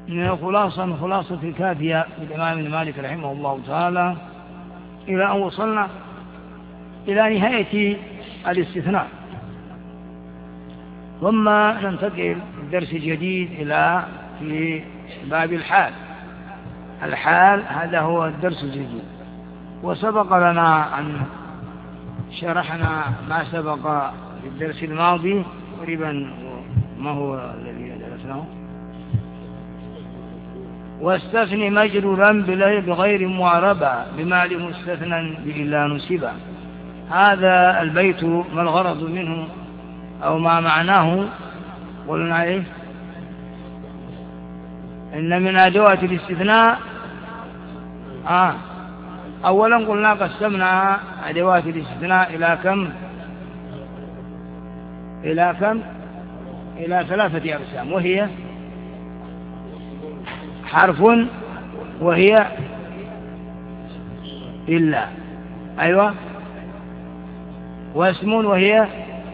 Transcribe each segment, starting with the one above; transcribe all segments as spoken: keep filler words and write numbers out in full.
من الخلاصة من خلاصة الكافية للإمام ابن مالك رحمه الله تعالى إلى أن وصلنا إلى نهاية الاستثناء، ثم ننتقل الدرس الجديد إلى في باب الحال. الحال هذا هو الدرس الجديد، وسبق لنا أن شرحنا ما سبق في الدرس الماضي قريبا. ما هو الذي درسناه؟ واستثني مجرورا بغير معربة بما لمستثنى بإلا نسبا. هذا البيت ما الغرض منه أو ما معناه؟ قلنا عليه إن من أدوات الاستثناء آه أولا قلنا قسمنا أدوات الاستثناء إلى كم إلى كم إلى ثلاثة أقسام، وهي حرف، وهي إلا، أيوة، واسم، وهي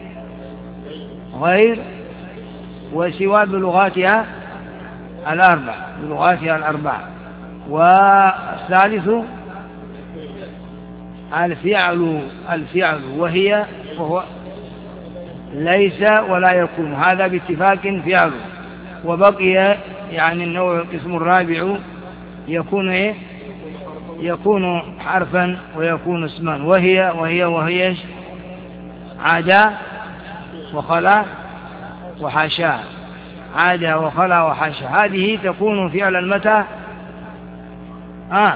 غير، وسوى بلغاتها الأربع بلغاتها الأربع والثالث الفعل الفعل وهي وهو ليس ولا يكون، هذا باتفاق فعل. وبقي يعني النوع القسم الرابع يكون إيه؟ يكون حرفا ويكون اسما، وهي وهي وهي عدا وخلا وحاشا. عدا وخلا وحاشا هذه تكون فعلا متى؟ آه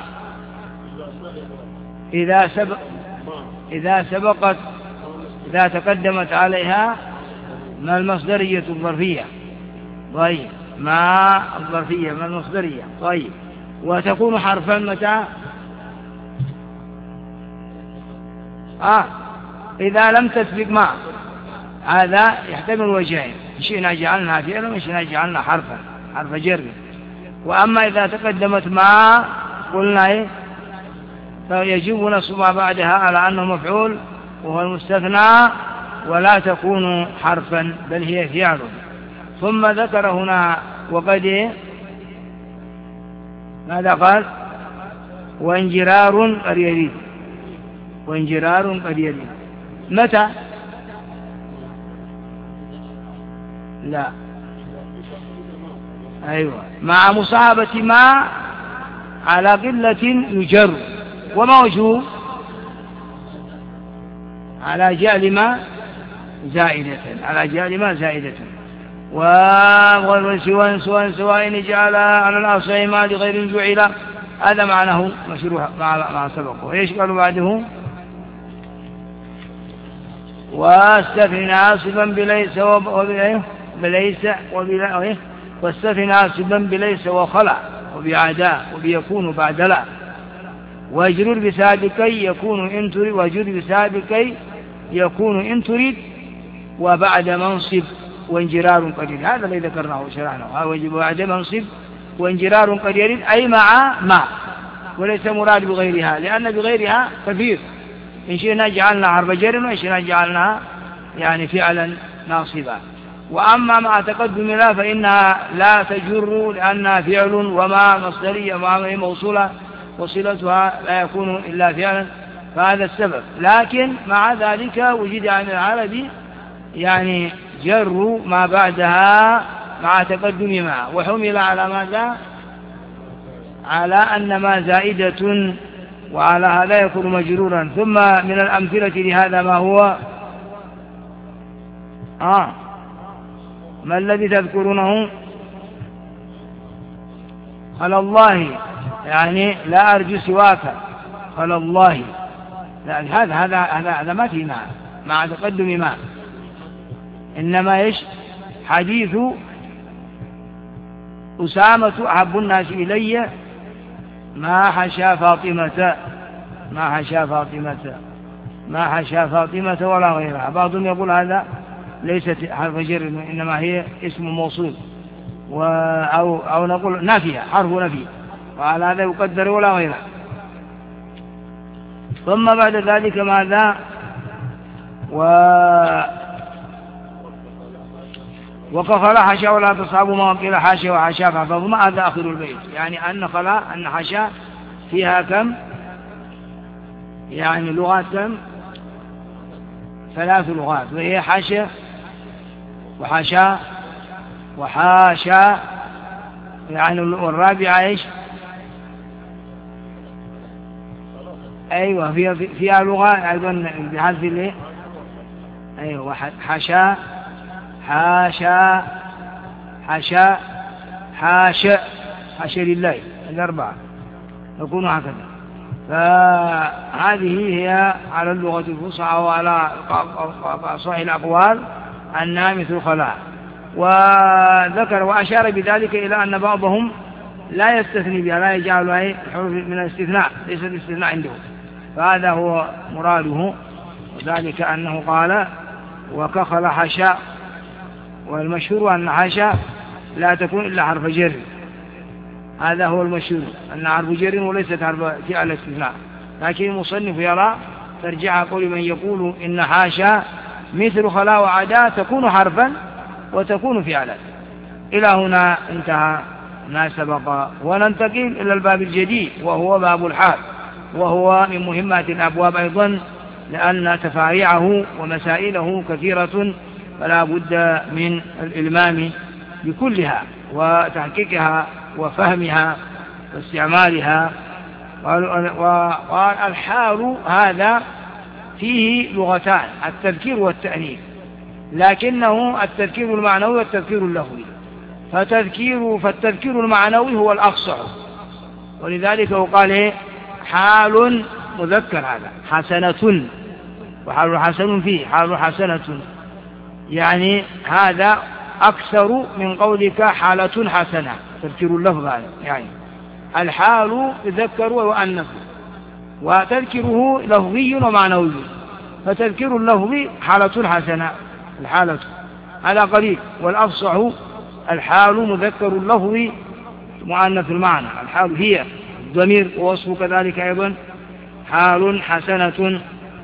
إذا سبق إذا سبقت إذا تقدمت عليها ما المصدرية الظرفية. طيب، ما الظرفية ما المصدرية. طيب، وتكون حرفا متى؟ آه إذا لم تسبق ما. هذا يحتمل وجهين، شئنا جعلنا فعلا وشئنا جعلنا حرفا حرف جر. وأما إذا تقدمت ما قلنا إيه؟ فيجب نصب ما بعدها على أنه مفعول وهو المستثنى، ولا تكون حرفا بل هي فعل. ثم ذكر هنا وقد إيه؟ ماذا قال؟ وانجرار قد يريد وانجرار قد يريد متى؟ لا، أيوة، مع مصاحبة ما على قلة يجر. وما وجهه؟ على جعل ما زائدة على جعل ما زائدة. وسواء سواء سواء جعل على الأصل ما لغير جعل، هذا معناه مشروع مع ما سبقه. ايش قالوا بعده؟ واستثنى ناصبا بليس وبليس وبلا واستثنى ناصبا بليس وخلع وبعداء وبيكون بعد لا. واجرر بسابقي يكون إن تريد واجرر بسابقي يكون إن تريد وبعد منصب وانجرار قد يريد. هذا الذي ذكرناه وشرعناه. وبعد منصب وانجرار قد يريد أي مع ما، وليس مراد بغيرها، لأن بغيرها كثير. إن شئنا جعلنا حرف جر وإن شئنا جعلنا يعني فعلا ناصبا. وأما مع تقدم لا فإنها لا تجر لأنها فعل وما مصدرية وما موصولة وصلتها لا يكون إلا فعلا، فهذا السبب. لكن مع ذلك وجد عن العربي يعني جر ما بعدها مع تقدم ما، وحمل على ماذا؟ على أن ما زائدة، وعلى هذا يكون مجرورا. ثم من الأمثلة لهذا ما هو آه ما الذي تذكرونه؟ قال الله يعني لا أرجو سواك، قال الله لا، هذا هذا هذا هذا ما فيه مع مع تقدم ما، إنما إيش؟ حديث أسامة أحب الناس إلي ما حشا فاطمة ما حشا فاطمة ما حشا فاطمة ولا غيرها. بعضهم يقول هذا ليست حرف جر إنما هي اسم موصول، أو, أو نقول نافية حرف نفي، وعلى هذا يقدر ولا غيرها. ثم بعد ذلك ماذا؟ وكخلا حاشا ولا تصحبوا ما وقيل حاشا وحاشا فاحفظوا هذا آخر البيت. يعني أن خلا أن حاشا فيها كم؟ يعني لغات كم؟ ثلاث لغات، وهي حاشا وحاشا وحاشا. يعني والرابعة إيش؟ أيوة فيها فيها لغة أيضا بحذف اللي أيوة حاشا حاشا حاشا حاشا حاشا لله الأربعة يكون هكذا. فهذه هي على اللغة الفصحى وعلى أصح الأقوال أنها مثل خلاء. وذكر وأشار بذلك إلى أن بعضهم لا يستثني بها، لا يجعل الحروف من الاستثناء، ليس الاستثناء عنده، فهذا هو مراده. وذلك أنه قال وكخل حشاء، والمشهور أن حشاء لا تكون إلا حرف جر، هذا هو المشهور أن حرف جر وليست حرف فعل استثناء. لكن المصنف يرى ترجع قول من يقول إن حاشا مثل خلا وعدا تكون حرفا وتكون فعلا. إلى هنا انتهى ما سبق، وننتقل إلى الباب الجديد وهو باب الحال، وهو من مهمات الأبواب أيضا، لأن تفاريعه ومسائله كثيرة، فلا بد من الإلمام بكلها وتحقيقها وفهمها واستعمالها. والحال هذا فيه لغتان، التذكير والتأنيث، لكنه التذكير المعنوي والتذكير اللفظي. فتذكير فالتذكير المعنوي هو الأفصح، ولذلك قال إيه؟ حال مذكر هذا حسنة، وحال حسن فيه حال حسنة، يعني هذا أكثر من قولك حالة حسنة، تذكير اللفظ هذا. يعني الحال يذكر ويؤنث، وتذكره لفظي ومعنوي. فتذكير اللفظ حالة حسنة الحالة هذا قليل، والأفصح الحال مذكر اللفظ مؤنث المعنى. الحال هي الضمير، ووصف كذلك أيضا حال حسنة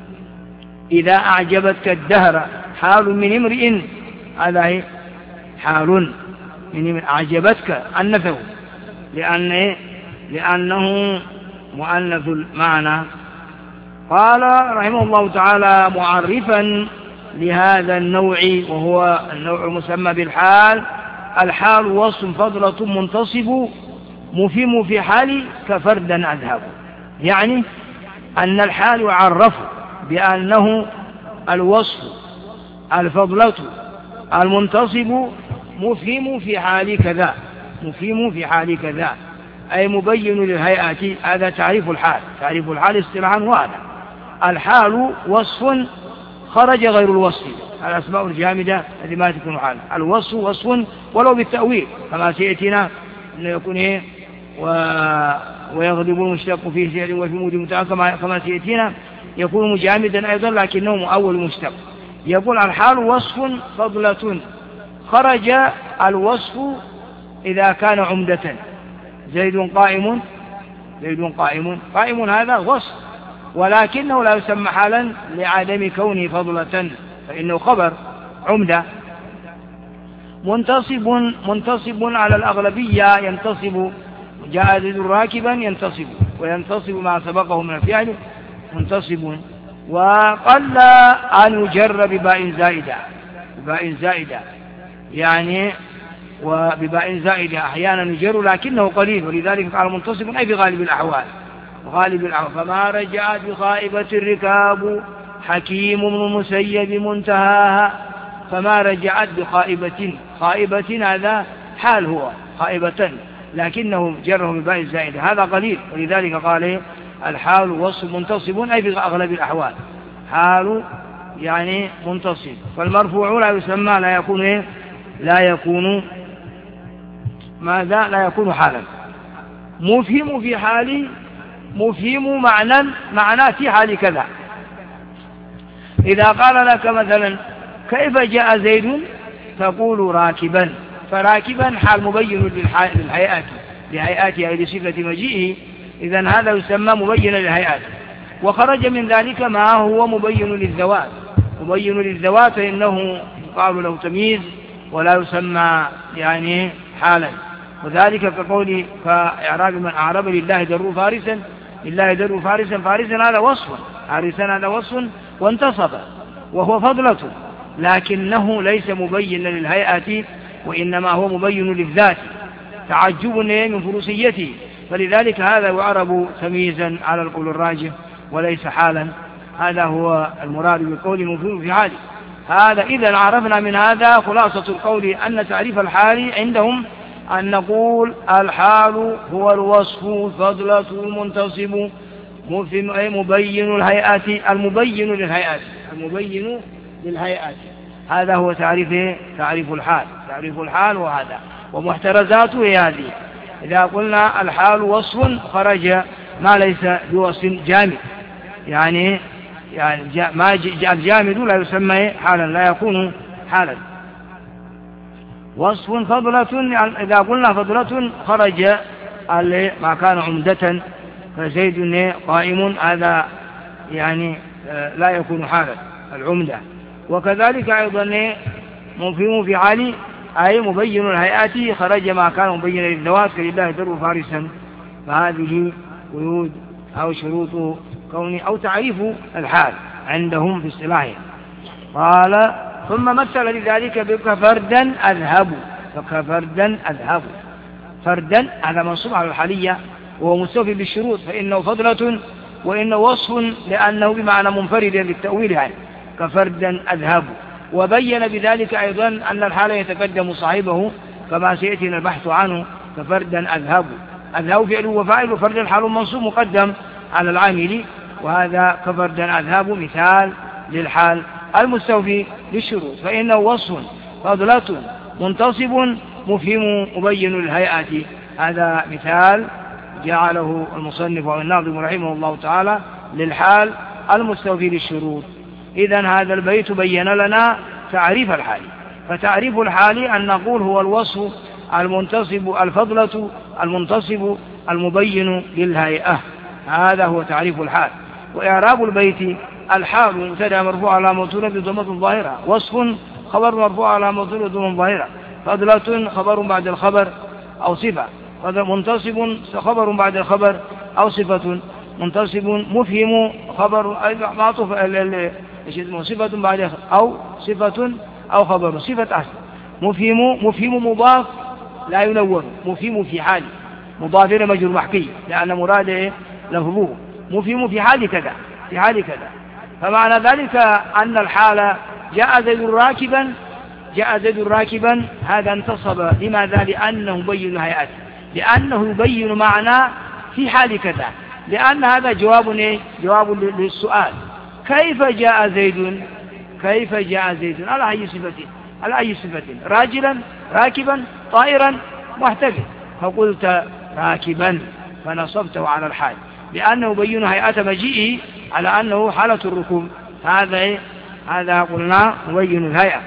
إذا أعجبتك الدهر حال من امرئ، هذا حال من أعجبتك أنثه، لأن لأنه مؤنث المعنى. قال رحمه الله تعالى معرفا لهذا النوع، وهو النوع المسمى بالحال: الحال وصف فضلة منتصب مفهم في حال كفردا أذهب. يعني أن الحال يعرف بأنه الوصف الفضلة المنتصب مفهم في حال كذا، مفهم في حال كذا أي مبين للهيئة. هذا تعريف الحال. تعريف الحال اصطلاحا هذا: الحال وصف خرج غير الوصف، الأسماء الجامدة التي ما تكون حال. الوصف وصف ولو بالتأويل كما سيأتينا أنه يكون إيه و... ويغلب المشتق فيه سيئة وفي مود متأكد كما... كما سيأتينا يكون مجامدا أيضا لكنه مؤول مشتق. يقول الحال وصف فضلة خرج الوصف إذا كان عمدة. زيد قائم، زيد قائم، قائم هذا وصف، ولكنه لا يسمى حالا لعدم كونه فضلة، فإنه خبر عمدة. منتصب، منتصب على الأغلبية ينتصب، جاء زيد راكبا ينتصب، وينتصب ما سبقه من الفعل منتصب. وقل أن يجر بباء زائدة، بباء زائدة يعني وبباء زائدة أحيانا يجر لكنه قليل، ولذلك قال منتصب أي بغالب الأحوال، غالب الأحوال. فما رجعت بخائبة الركاب حكيم بن مسيب منتهاها. فما رجعت بخائبة، خائبة هذا حال هو خائبة، لكنه جره بباء زائدة، هذا قليل، ولذلك قال الحال وصف منتصب أي بأغلب الأحوال، حال يعني منتصب. فالمرفوع لا يسمى، لا يكون إيه؟ لا يكون ماذا؟ لا يكون حالا. مفهم في حال، مفهم معنى، معنى في حال كذا. إذا قال لك مثلا كيف جاء زيد تقول راكبا، فراكبا حال مبين للهيئات، لهيئاتها أي لصفة مجيئه، إذن هذا يسمى مبين للهيئات. وخرج من ذلك ما هو مبين للذوات، مبين للذوات فإنه يقال له تمييز ولا يسمى يعني حالا. وذلك كقول كإعراب من أعرب لله در فارسا، لله در فارسا، فارسا هذا وصف، فارسا هذا وصف وانتصب وهو فضلة، لكنه ليس مبينا للهيئة وإنما هو مبين للذات، تعجب من فروسيته، فلذلك هذا يعرب تمييزا على القول الراجح وليس حالا. هذا هو المراد بالقول المفيد في حاله. هذا إذا عرفنا من هذا خلاصة القول أن تعريف الحال عندهم أن نقول الحال هو الوصف فضلة المنتصب مبين الهيئات، المبين للهيئات، المبين للهيئات. هذا هو تعريف تعريف الحال، تعريف الحال وهذا ومحترزاته هي هذه. إذا قلنا الحال وصف خرج ما ليس بوصف جامد، يعني يعني ما الجامد لا يسمى حالا، لا يكون حالا. وصف فضلة، يعني إذا قلنا فضلة خرج ما كان عمدة فزيد قائم، هذا يعني لا يكون حالا العمدة. وكذلك أيضا مفهوم في حال أي مبين الهيئات خرج ما كان مبينا للذوات كلله در فارسا. فهذه قيود أو شروط كون أو تعريف الحال عندهم في اصطلاحهم. قال ثم مثل لذلك بكفردا أذهب، فكفردا أذهب، فردا هذا منصوب على الحالية وهو مستوفي بالشروط، فإنه فضلة وإنه وصف لأنه بمعنى منفرد للتأويل عنه، كفردا أذهب. وبين بذلك أيضا أن الحال يتقدم صاحبه كما سيأتينا البحث عنه، كفردا أذهب، أذهب فعل وفاعل، وفردا حال منصوب مقدم على العامل، وهذا كفردا أذهب مثال للحال المستوفي للشروط، فإنه وصف فضلة منتصب مفهم مبين للهيئات. هذا مثال جعله المصنف والناظم رحمه الله تعالى للحال المستوفي للشروط. إذن هذا البيت بين لنا تعريف الحال. فتعريف الحال أن نقول هو الوصف المنتصب الفضلة المنتصب المبين للهيئة، هذا هو تعريف الحال. وإعراب البيت الحال مبتدأ مرفوع على موصول بضمة ظاهرة، وصف خبر مرفوع على موصول بضمة ظاهرة، فضلة خبر بعد الخبر أو صفة، منتصب خبر بعد الخبر أو صفة، منتصب مفهم خبر معطوف صفة بعد أو صفة أو خبر، صفة أحسن. مفهم مفهم مضاف لا ينون، مفهم في حال مضاف إلى مجرور محكي لأن مراده لفظه، مفهم في حال كذا في حال كذا. فمعنى ذلك أن الحال جاء زيد راكبا، جاء زيد راكبا، هذا انتصب. لماذا؟ لأنه يبين الهيئات، لأنه يبين معنى في حال كذا، لأن هذا جواب جواب للسؤال كيف جاء زيد، كيف جاء زيد على أي صفة، على أي صفة، راجلا راكبا طائرا محتفل، فقلت راكبا فنصبته على الحال لأنه يبين هيئة مجيئه على أنه حالة الركوب. هذا هذا قلنا مبين الهيئة.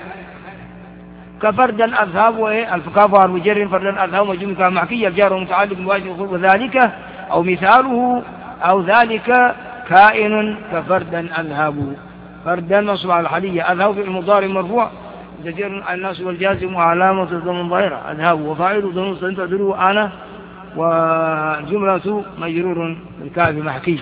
كفردا أذهب والكاف والمجر فردا أذهب مجموعة معكية الجار ومتعلق بواجب وذلك أو مثاله أو ذلك كائن كفردا أذهب. فردا منصوب على الحالية، أذهب في المضارع مرفوع جدير الناس والجازم وعلامة الضمن ظاهرة، أذهب وفاعل ضمن تدرو أنا، وجملة مجرور بالكاف محكي.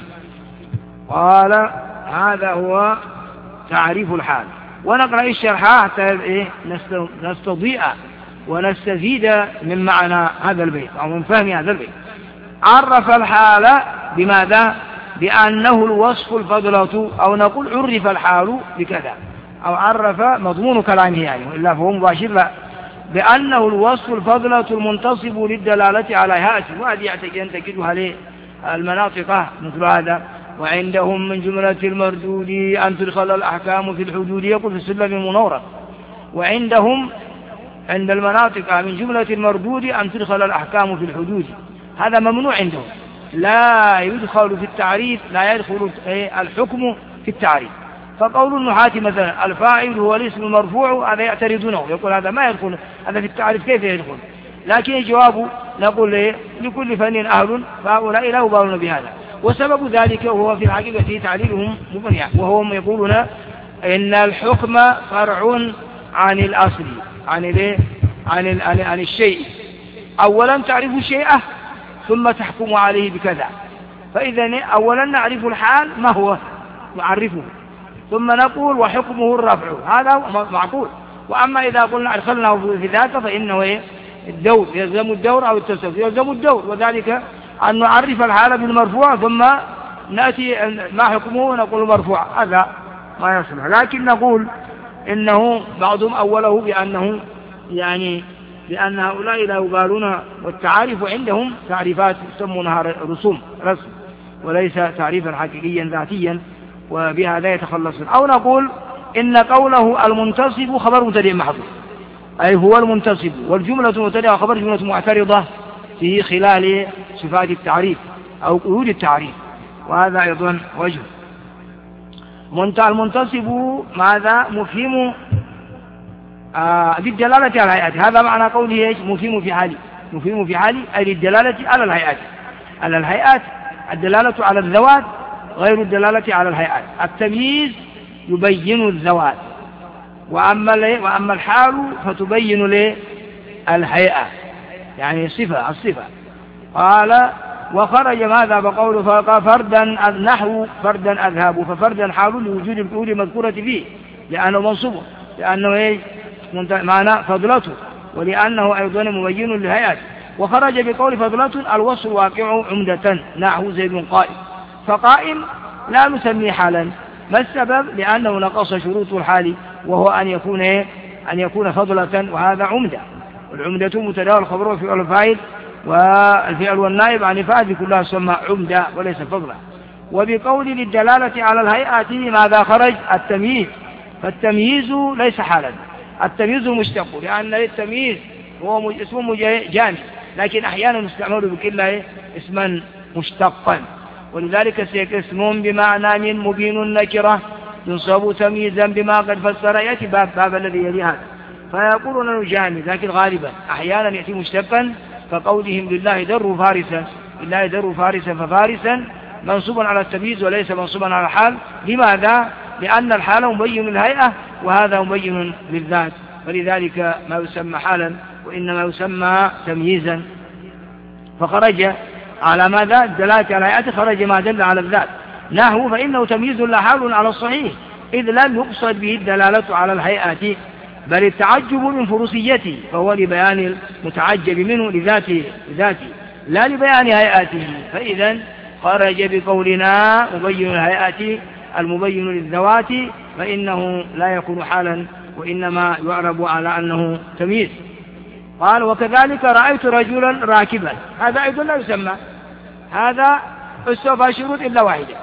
قال هذا هو تعريف الحال. ونقرأ الشرح حتى نستضيء ونستزيد من معنى هذا البيت أو من فهم هذا البيت. عرف الحال بماذا؟ بأنه الوصف الفضلة، أو نقول عرف الحال بكذا، أو عرف مضمون كلامه يعني، وإلا فهو مباشر لا، بأنه الوصف الفضلة المنتصب للدلالة على هاته. وهذه يعتقد تجدها للمناطق مثل هذا. وعندهم من جملة المردود أن تدخل الأحكام في الحدود، يقول في السلم المنورة. وعندهم عند المناطق من جملة المردود أن تدخل الأحكام في الحدود، هذا ممنوع عندهم، لا يدخل في التعريف، لا يدخل الحكم في التعريف. فقول النحاة مثلا الفاعل هو الاسم المرفوع، هذا يعترضونه، يقول هذا ما يدخل، هذا في التعريف كيف يدخل؟ لكن الجواب نقول لكل فن أهل، فهؤلاء لا يبالون بهذا. وسبب ذلك هو في الحقيقة تعليلهم مبني، وهم يقولون إن الحكم فرع عن الأصل، عن الايه عن ال... عن... عن الشيء. أولا تعرف شيئه ثم تحكم عليه بكذا. فإذا أولا نعرف الحال ما هو نعرفه، ثم نقول وحكمه الرفع، هذا معقول. وأما إذا قلنا أدخلناه في ذاته فإنه إيه؟ الدور يلزم الدور أو التسلسل يلزم الدور، وذلك أن نعرف الحال بالمرفوع ثم نأتي ما حكمه ونقول مرفوع، هذا ما يصلح. لكن نقول إنه بعضهم أوله بأنه يعني لأن هؤلاء لا يقالون، والتعارف عندهم تعريفات يسمونها رسوم رسم وليس تعريفا حقيقيا ذاتيا، وبهذا يتخلصون. أو نقول إن قوله المنتصب خبر مبتدئ محذوف، أي هو المنتصب، والجملة مبتدئ وخبر جملة معترضة في خلال صفات التعريف أو قيود التعريف، وهذا أيضا وجه. المنتصب ماذا؟ مفهم آه للدلالة على الهيئات، هذا معنى قوله ايش؟ مفهم في حالي، مفهم في حالي أي للدلالة على الهيئات. على الهيئات الدلالة على الذوات غير الدلالة على الهيئات. التمييز يبين الذوات، وأما وأما الحال فتبين له الهيئة، يعني صفة الصفة. قال وخرج ماذا بقوله فردا نحو فردا أذهب، ففردا حال لوجود الفعول المذكورة فيه لأنه منصوب، لأنه ايش؟ معنى فضلته، ولأنه أيضا مبين للهيئات. وخرج بقول فضلة الوصف واقع عمدة نحو زيد قائم، فقائم لا نسميه حالا. ما السبب؟ لأنه نقص شروط الحال، وهو أن يكون إيه؟ أن يكون فضلة، وهذا عمدة، والعمدة متداول الخبر والفعل الفاعل والفعل والنائب عن الفاعل كلها تسمى عمدة وليس فضلة. وبقول للدلالة على الهيئات ماذا خرج؟ التمييز، فالتمييز ليس حالا، التمييز مشتق، لأن التمييز هو اسم جامد، لكن أحيانا يستعمل بكل اسما مشتقا، ولذلك سيك اسم بمعنى من مبين النكرة ينصب تمييزا بما قد فسر، يأتي باب, باب الذي يلي هذا فيقولون أنه جامد، لكن غالبا أحيانا يأتي مشتقا كقولهم لله در فارسا، لله در فارسا، ففارسا منصوبا على التمييز وليس منصوبا على الحال. لماذا؟ لأن الحال مبين للهيئة وهذا مبين للذات، فلذلك ما يسمى حالا وإنما يسمى تمييزا. فخرج على ماذا؟ الدلالة على الهيئة خرج ما دل على الذات. نحو فإنه تمييز لا حال على الصحيح، إذ لم يقصد به الدلالة على الهيئة بل التعجب من فروسيته، فهو لبيان المتعجب منه لذاته لذاته لا لبيان هيئاته. فإذا خرج بقولنا مبين الهيئات المبين للذوات، فإنه لا يكون حالا وإنما يعرب على أنه تمييز. قال وكذلك رأيت رجلا راكبا، هذا أيضا لا يسمى، هذا استوفى شروط إلا واحدة،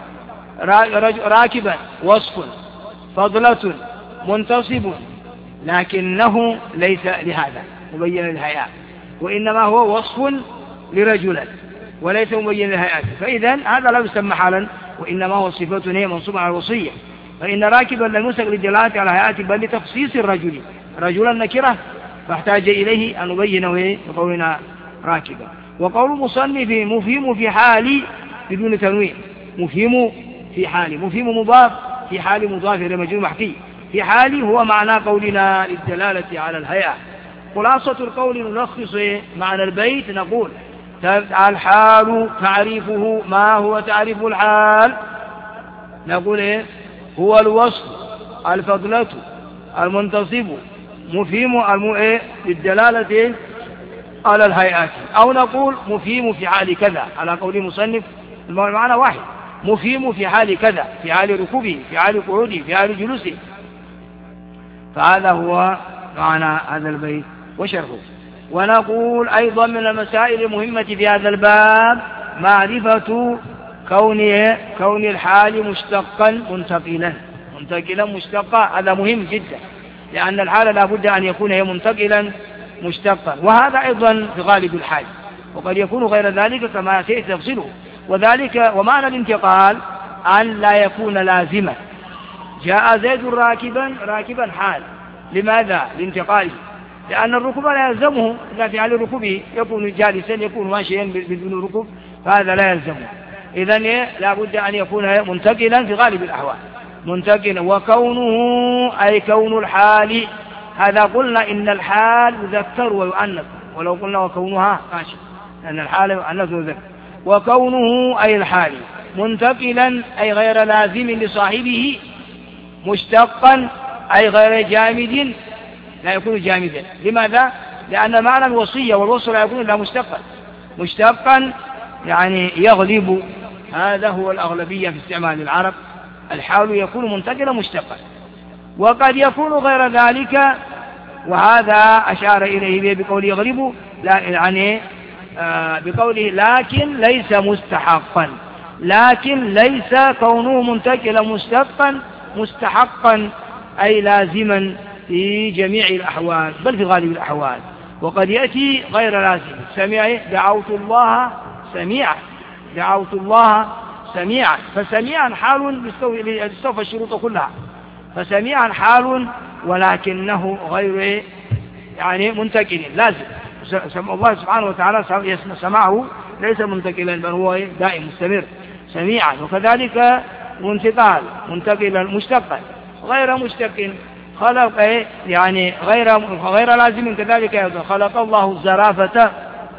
راكبا وصف فضلة منتصب، لكنه ليس لهذا مبين للهيئات، وإنما هو وصف لرجلا وليس مبين للهيئات. فإذا هذا لا يسمى حالا وإنما هو صفة هي منصوبة على الوصية. فإن راكبا لم يسق للدلالة على الهيئات بل لتخصيص الرجل، رجلا نكرة فاحتاج إليه أن نبينه بقولنا راكبا. وقول مصنف مفهم في حال بدون تنوين، مفهم في حال، مفهم مضاف في حال مضاف إلى مجرور محكي، في حال هو معنى قولنا للدلالة على الهيئة. خلاصة القول نلخص معنى البيت، نقول الحال تعريفه، ما هو تعريف الحال؟ نقول إيه؟ هو الوصف الفضلة المنتصب مفهم المؤ للدلالة على الهيئات. أو نقول مفهم في حال كذا على قول مصنف، المعنى واحد، مفهم في حال كذا، في حال ركوبه، في حال قعوده، في حال جلوسه. فهذا هو معنى هذا البيت وشرحه. ونقول أيضا من المسائل المهمة في هذا الباب معرفة كون كون الحال مشتقا منتقلا، منتقلا مشتقا، هذا مهم جدا، لأن الحال لا بد أن يكون منتقلا مشتقا، وهذا أيضا في غالب الحال، وقد يكون غير ذلك كما سيأتي تفصيله. وذلك ومعنى الانتقال أن لا يكون لازما. جاء زيد راكبا، راكبا حال، لماذا؟ لانتقاله، لأن الركوب لا يلزمه إلا في حال ركوبه، يكون جالسا يكون ماشيا بدون ركوب، فهذا لا يلزمه. إذن لا بد أن يكون منتقلا في غالب الأحوال، منتقلا. وكونه أي كون الحال هذا قلنا إن الحال يذكر ويؤنث، ولو قلنا وكونها ماشي، لأن الحال يؤنث ويذكر. وكونه أي الحال منتقلا أي غير لازم لصاحبه، مشتقا أي غير جامد لا يكون جامدا. لماذا؟ لأن معنى الوصية والوصل لا يكون إلا مشتقا. مشتقا يعني يغلب، هذا هو الأغلبية في استعمال العرب، الحال يكون منتقلا مشتقا. وقد يكون غير ذلك، وهذا أشار إليه بقوله يغلب، لا يعني آه بقوله لكن ليس مستحقا، لكن ليس كونه منتقلا مشتقا مستحقا أي لازما في جميع الأحوال، بل في غالب الأحوال. وقد يأتي غير لازم. سمع دعوت الله سميعا، دعوت الله سميعا، فسميعا حال يستوفى الشروط كلها، فسميعا حال ولكنه غير يعني منتقل لازم. الله سبحانه وتعالى سمعه ليس منتقلا بل هو دائم مستمر سميعا. وكذلك منتقال منتقلا مشتقا غير مشتق، خلق يعني غير غير لازم. كذلك خلق الله الزرافة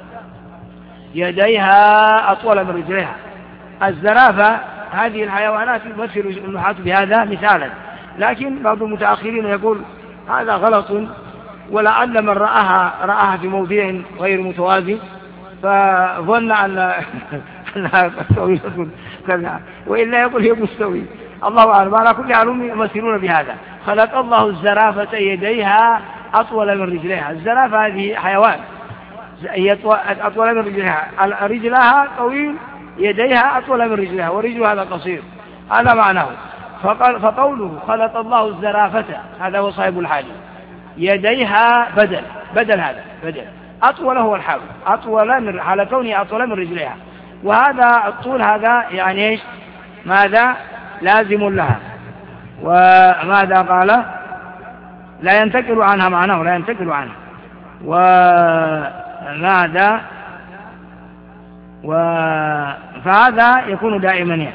يديها أطول من رجليها. الزرافة هذه الحيوانات يمثل النحاة بهذا مثالا، لكن بعض المتأخرين يقول هذا غلط، ولعل من رآها رآها في موضع غير متوازي فظن أن أنها طويلة كذا، وإلا يقول هي مستوي. الله أعلم. على كل حال يمثلون بهذا. خلق الله الزرافة يديها أطول من رجليها. الزرافة هذه حيوان أطول من رجليها، رجلها طويل، يديها أطول من رجلها، ورجلها هذا قصير. هذا معناه. فقال فقوله خلق الله الزرافة، هذا هو صاحب الحال، يديها بدل بدل هذا بدل أطول هو الحال، أطول من على كونه أطول من رجليها. وهذا الطول هذا يعني إيش؟ ماذا لازم لها. وماذا قال؟ لا ينتقل عنها، معناه لا ينتقل عنها. وماذا و... فهذا يكون دائما يعني،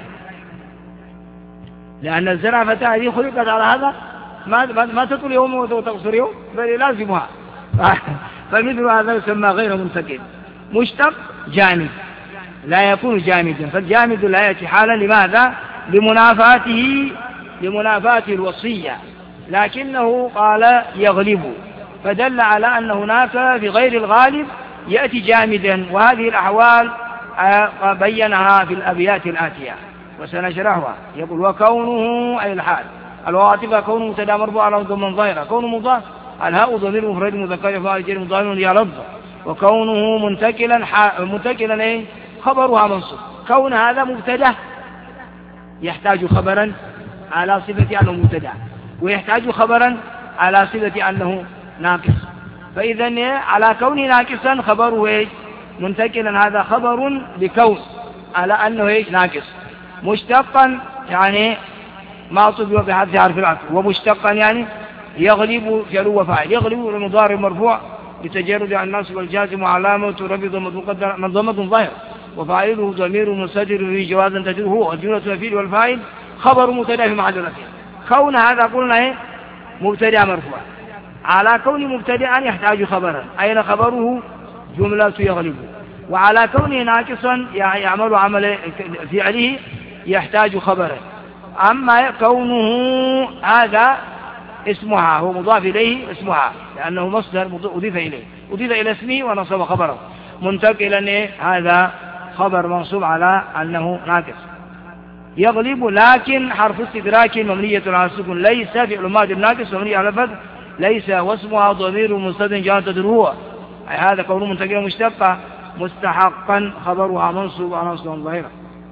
لأن الزرافة هذه خلقت على هذا، ما ما تطول يوم وتقصر يوم، بل لازمها. فمثل هذا يسمى غير منتقل. مشتق جامد لا يكون جامدا، فالجامد لا يأتي حالا. لماذا؟ لمنافاته لمنافاة الوصية، لكنه قال يغلب، فدل على أن هناك في غير الغالب يأتي جامدا. وهذه الأحوال بينها في الأبيات الآتية وسنشرحها. يقول وكونه أي الحال، الواطفة كونه مبتدا مرفوع على ضمن ظاهرة، كونه مضاف، الهاء ضمير مفرد مذكر فاعل جر مضاف يا لفظ. وكونه منتقلا منتقلا ايه؟ خبرها منصوب. كون هذا مبتدا يحتاج خبرا على صفة أنه مبتدا، ويحتاج خبرا على صفة أنه ناقص. فإذا على كونه ناقصا خبره ايه؟ منتقلا، هذا خبر بكون على أنه ايه؟ ناقص. مشتقا يعني معطوف بحذف حرف العطف، ومشتقا يعني يغلب جلو وفاعل. يغلب المضارع مرفوع بتجرد عن الناصب والجازم وعلامة رفض مقدر منظومة ظاهر، وفاعله ضمير مستتر في جوازا تجده هو، والجملة الفيل والفاعل خبر مبتدا في محل رفع. كون هذا قلنا ايه؟ مبتدا مرفوع، على كون مبتدا يحتاج خبرا. أين خبره؟ جملة يغلب. وعلى كونه ناقصا يعمل عمل فعله يحتاج خبرا. أما كونه هذا اسمها، هو مضاف إليه اسمها، لأنه مصدر أضيف إليه، أضيف إلى اسمه ونصب خبره. منتقلا هذا خبر منصوب على أنه ناقص. يغلب لكن حرف استدراك مبنية على السكون، ليس فعل ماضي ناقص مبني على الفتح، ليس واسمها ضمير مستتر جاءت هو، أي هذا كونه منتقلا مشتقا مستحقا خبرها منصوب على نصب ظاهرا.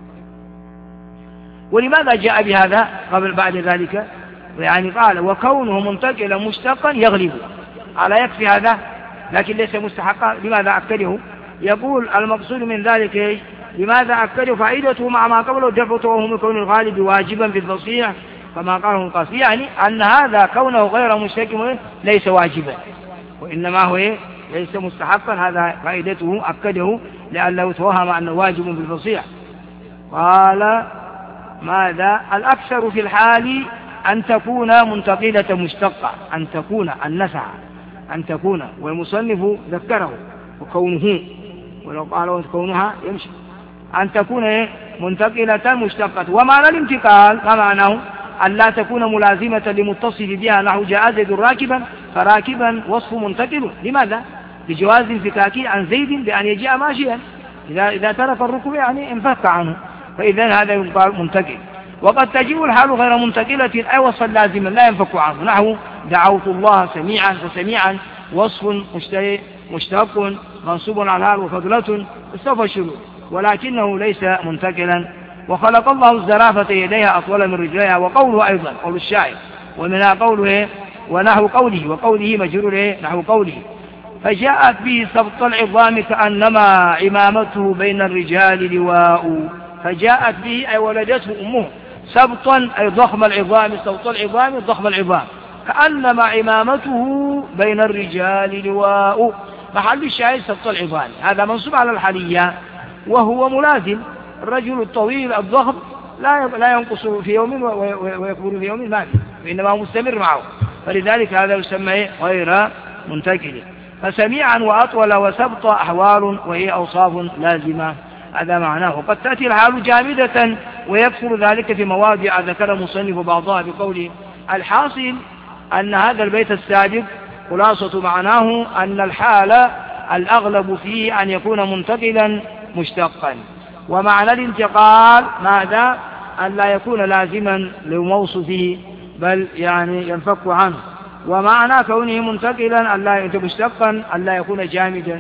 ولماذا جاء بهذا قبل بعد ذلك؟ يعني قال وكونه منتقلا مشتقا يغلب، على يكفي هذا، لكن ليس مستحقا. لماذا أكده؟ يقول المقصود من ذلك لماذا أكده؟ فائدته مع ما قبله دفع توهم كون الغالب واجبا في الفصيح كما قاله القاسي، يعني أن هذا كونه غير مشتق ليس واجبا، وإنما هو ليس مستحقا. هذا فائدته أكده لأنه توهم أنه واجب في الفصيح. قال ماذا؟ الأكثر في الحال أن تكون منتقلة مشتقة، أن تكون النسع أن تكون، والمصنف ذكره وكونه، ولو قال كونها يمشي، أن تكون منتقلة مشتقة. ومعنى الانتقال ما معناه؟ أن لا تكون ملازمة لمتصف بها، نحو جاء زيد راكبا، فراكبا وصف منتقل. لماذا؟ لجواز انفكاك عن زيد بأن يجيء ماشيا، إذا, إذا ترك الركوب يعني انفك عنه، فإذا هذا يقال منتقل. وقد تجيء الحال غير منتقلة أي وصفا لازما لا ينفك عنه، نحو دعوت الله سميعا، فسميعا وصف مشتق منصوب على الحال وفضلة استوفى الشروط، ولكنه ليس منتقلا. وخلق الله الزرافة يديها أطول من رجليها، وقوله أيضا قول الشاعر، ومنها قوله ونحو قوله، وقوله مجرور نحو قوله فجاءت به سبط العظام كأنما عمامته بين الرجال لواء. فجاءت به أي ولدته أمه سبطا أي ضخم العظام، سبط العظام ضخم العظام، كأنما عمامته بين الرجال لواء. محل الشاهد سبط العظام، هذا منصوب على الحالية وهو ملازم. الرجل الطويل الضخم لا لا ينقص في يوم ويكبر في يوم ما فيه، وإنما هو مستمر معه، فلذلك هذا يسمى غير منتقل. فسميعا وأطول وسبط أحوال وهي أوصاف لازمة، هذا معناه. وقد تأتي الحال جامدة ويكثر ذلك في مواضع ذكر المصنف بعضها بقوله. الحاصل أن هذا البيت السابق خلاصة معناه أن الحال الأغلب فيه أن يكون منتقلا مشتقا. ومعنى الانتقال ماذا؟ أن لا يكون لازما لموصفه بل يعني ينفك عنه. ومعنى كونه منتقلا أن لا يكون مشتقا أن لا يكون جامدا.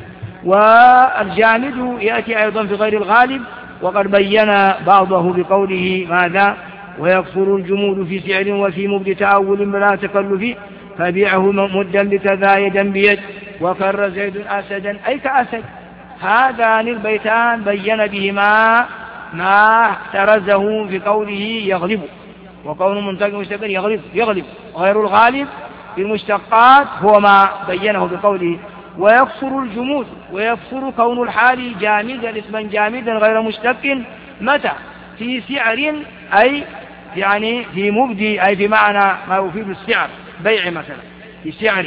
والجامد يأتي أيضا في غير الغالب، وقد بين بعضه بقوله ماذا؟ ويكفر الجمود في سعر وفي مبد تأول بلا تكلف، فبيعه مدا بكذا يدا بيد، وكر زيد أسدا أي كأسد. هذان البيتان بين بهما ما احترزه في قوله يغلب، وقول منتقل مشتقل يغلب يغلب غير الغالب في المشتقات هو ما بينه بقوله ويكفر الجمود. ويكفر كون الحال جامدا اسما جامدا غير مشتق متى؟ في سعر أي يعني في مبدي أي بمعنى ما يفيد السعر، بيع مثلا في سعر،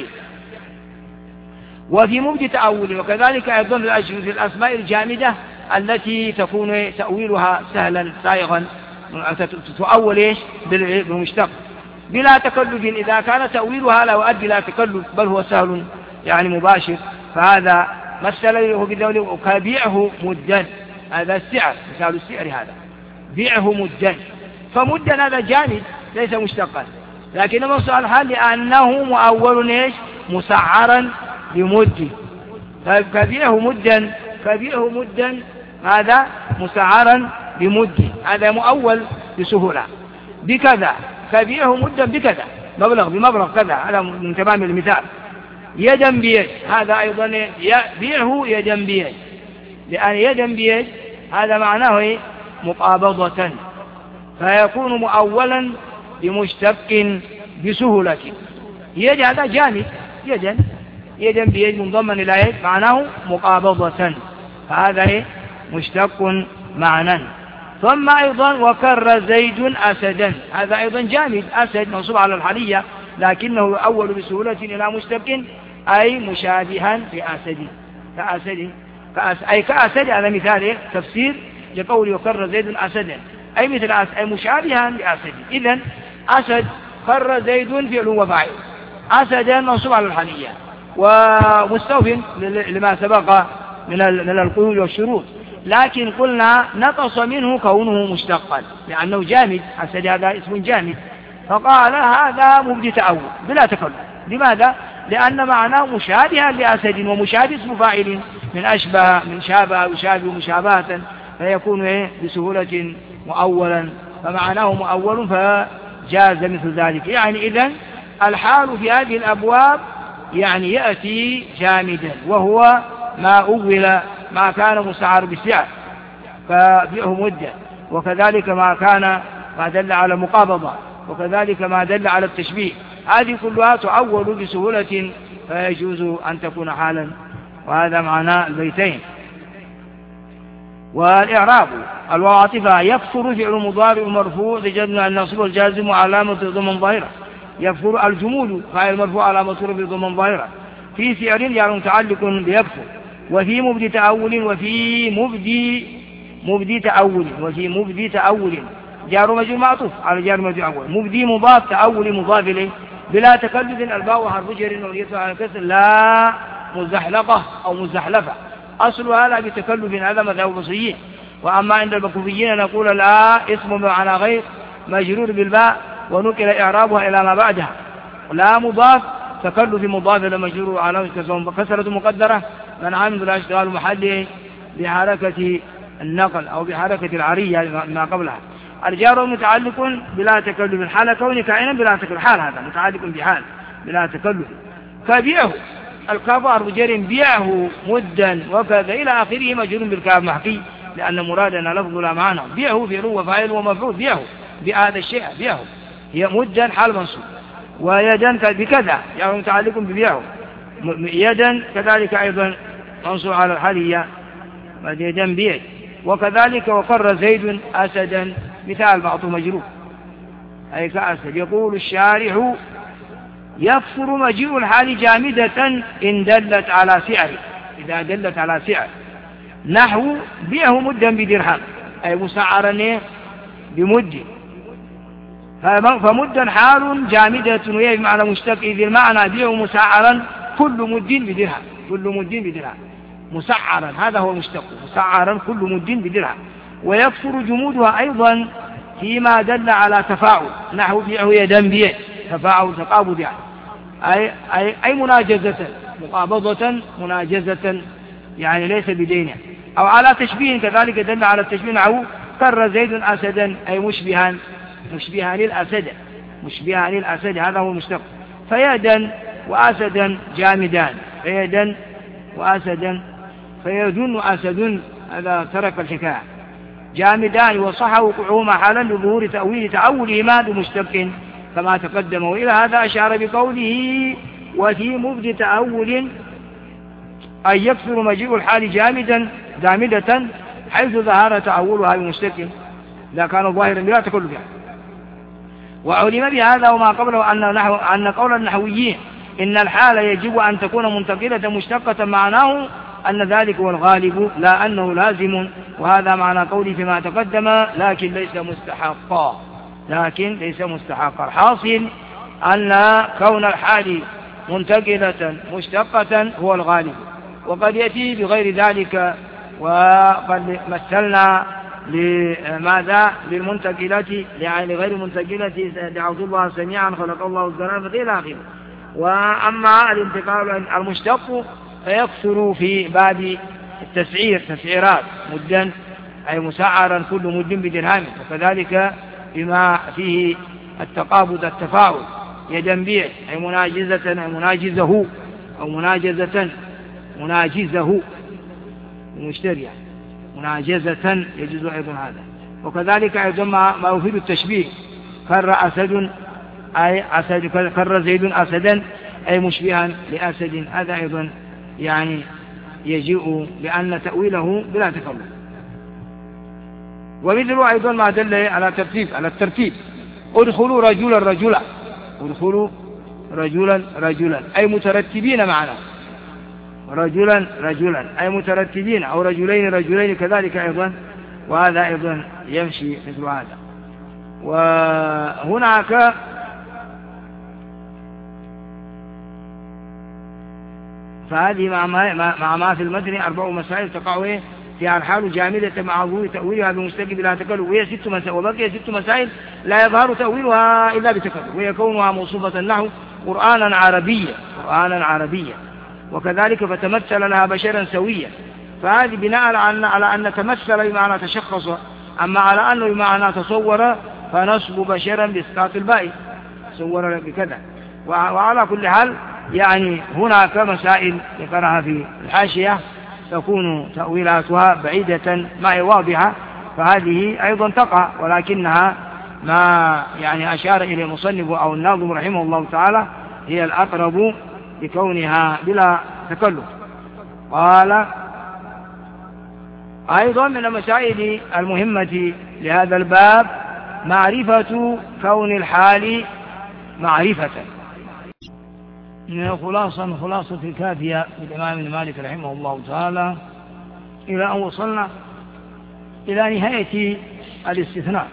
وفي مبدي تأول. وكذلك أيضا في الأسماء الجامدة التي تكون تأويلها سهلا سائغا تؤول إيش بالمشتق بلا تكلف. إذا كان تأويلها لا يؤدي لا تكلف بل هو سهل يعني مباشر، فهذا مثل له بذلك. وكبيعه مدا، هذا السعر مثال السعر، هذا بيعه مدا، فمدا هذا جامد ليس مشتقا، لكن منصوب على الحال لأنه مؤول إيش مسعرا بمد. فكبيعه مدا، كبيعه مدا هذا مسعرا بمد، هذا مؤول بسهولة. بكذا كبيعه مدا بكذا مبلغ بمبلغ كذا، هذا من تمام المثال. يدا بيد هذا أيضا يبيعه يدا بيد، لأن يدا بيد هذا معناه مقابضة، فيكون مؤولا بمشتق بسهولة. يد هذا جامد يدا، يدا بيد منضمن إلى يد معناه مقابضة، فهذا مشتق معنى. ثم أيضا وكر زيد أسدا، هذا أيضا جامد أسد منصوب على الحالية لكنه يؤول بسهولة إلى مشتق أي مشابها لأسد كأسد كأس أي كأسد. هذا مثال تفسير لقول وكر زيد أسدا أي مثل أسد أي مشابها لأسد. إذن أسد كر زيد فعل وفاعل، أسدا منصوب على الحالية ومستوف لما سبق من من القيود والشروط، لكن قلنا نقص منه كونه مشتقا لأنه جامد، أسد هذا اسم جامد، فقال هذا مبدي تأول بلا تكلف. لماذا؟ لأن معناه مشابها لأسد، ومشابه اسم فاعل من أشبه من شابه يشابه مشابهة، فيكون إيه بسهولة مؤولا، فمعناه مؤول فجاز مثل ذلك. يعني إذن الحال في هذه الأبواب يعني يأتي جامدا، وهو ما أول ما كان مسعر بالسعر فبيعه مدة، وكذلك ما كان ما دل على مقابضة، وكذلك ما دل على التشبيه، هذه كلها تعول بسهولة فيجوز أن تكون حالا. وهذا معنى البيتين. والإعراب الواطفة يكثر فعل مضارع مرفوع لجزم النصب والجازم علامة ضمن ظاهرة. يكثر الجمود فاعل مرفوع علامة ضمن ظاهرة. في سعر جار متعلق بيكثر. وفي مبدي تأول وفي مبدي مبدي تأول وفي مبدي تأول جار مجرور معطوف على جار مجرور أول. مبدي مضاف تأول مضاف إليه بلا تكلف الباء حرف جر ونيته على كسر لا مزحلقة أو مزحلفة أصل هذا بتكلف هذا مذهب البصريين. وأما عند الكوفيين نقول لا اسم بمعنى غير مجرور بالباء ونقل إعرابها إلى ما بعدها. لا مضاف تكلف مضاف إلى مجرور على كسرة مقدرة من عامل لا اشتغال محله بحركة النقل أو بحركة العرية ما قبلها. الجار متعلق بلا تكلف حال كونه كائنا بلا تكلف حال هذا متعلق بحال بلا تكلف. فبيعه الكاف حرف جر بيعه مدا وكذا إلى آخره مجرور بالكاف محكي لأن مرادنا لفظ لا معنى. بيعه فعل وفاعل ومفعول بيعه بهذا الشيء بيعه هي مدا حال منصوب. ويدا بكذا يعني متعلق ببيعه يدا كذلك أيضا منصوب على الحالية يدا بيع. وكذلك وقر زيد أسدا مثال بعضه مجرور أي كأسد. يقول الشارح يكثر مجيء الحال جامدة إن دلت على سعر إذا دلت على سعر نحو بيعه مدا بدرهم أي مسعرا بمد. فمدا حال جامدة وهي بمعنى مشتق إذ المعنى بيعه مسعرا كل مد بدرهم كل مد بدرهم مسعرا هذا هو المشتق مسعرا كل مد بدرهم. ويكثر جمودها أيضا فيما دل على تفاعل نحو بيعه يدا بيع تفاعل تقابض يعني أي, أي, أي مناجزة مقابضة مناجزة يعني ليس بدين أو على تشبيه كذلك دل على التشبيه نحو كر زيد أسدا أي مشبها مشبها للأسد مشبها للأسد هذا هو المشتق. فيدا وأسدا جامدان فيدا وأسدا فيدن أسد هذا ترك الحكاية جامدان وصح وقعهما حالا لظهور تأويل تأولهما بمشتق كما تقدم. وإلى هذا أشار بقوله وفي مبدي تأول أي يكثر مجيء الحال جامدا جامدة حيث ظهر تأولها بمشتق لا كان ظاهرا بلا تكلف يعني. وعلم بهذا وما قبله أن, نحو أن قول النحويين إن الحال يجب أن تكون منتقلة مشتقة معناه أن ذلك هو الغالب لا أنه لازم. وهذا معنى قولي فيما تقدم لكن ليس مستحقا لكن ليس مستحقا. الحاصل أن كون الحال منتقلة مشتقة هو الغالب وقد يأتي بغير ذلك. وقد مثلنا لماذا للمنتقلة يعني غير المنتقلة دعوت الله سميعا خلق الله الزمان إلى آخره. وأما الانتقال المشتق فيكثر في باب التسعير تسعيرات مدا أي مسعرا كل مد بدرهم. وكذلك بما فيه التقابض التفاعل يدا بيع أي مناجزة أي مناجزه أو مناجزة مناجزه المشتري مناجزة يجوز أيضا هذا. وكذلك أيضا ما يفيد التشبيه كر أسد أي أسد كر زيد أسدا أي مشبها لأسد هذا أيضا يعني يجيء بأن تأويله بلا تكلف. ومثل أيضا ما دل على ترتيب على الترتيب ادخلوا رجلا رجلا ادخلوا رجلا رجلا أي مترتبين معنا رجلا رجلا أي مترتبين أو رجلين رجلين كذلك أيضا وهذا أيضا يمشي مثل هذا. وهناك فهذه مع ما, مع ما في المتن أربع مسائل تقع فيها الحال جامدة مع ظهور تأويلها بمشتق بلا تكلف وهي ست مسائل وبقي ست مسائل لا يظهر تأويلها إلا بتكلف وهي كونها موصوفة له قرآنا عربيا قرآنا عربيا. وكذلك فتمثل لها بشرا سويا فهذه بناء على أن تمثل بمعنى تشخص. أما على أنه بمعنى تصور فنصب بشرا بإسقاط الباء تصور بكذا. وعلى كل حال يعني هناك مسائل ذكرها في الحاشية تكون تأويلاتها بعيدة ما هي واضحة فهذه أيضا تقع ولكنها ما يعني أشار إليه المصنف أو الناظم رحمه الله تعالى هي الأقرب لكونها بلا تكلف. قال أيضا من المسائل المهمة لهذا الباب معرفة كون الحال معرفة. من خلاصة من خلاصة الكافية للإمام ابن مالك رحمه الله تعالى إلى أن وصلنا إلى نهاية الاستثناء،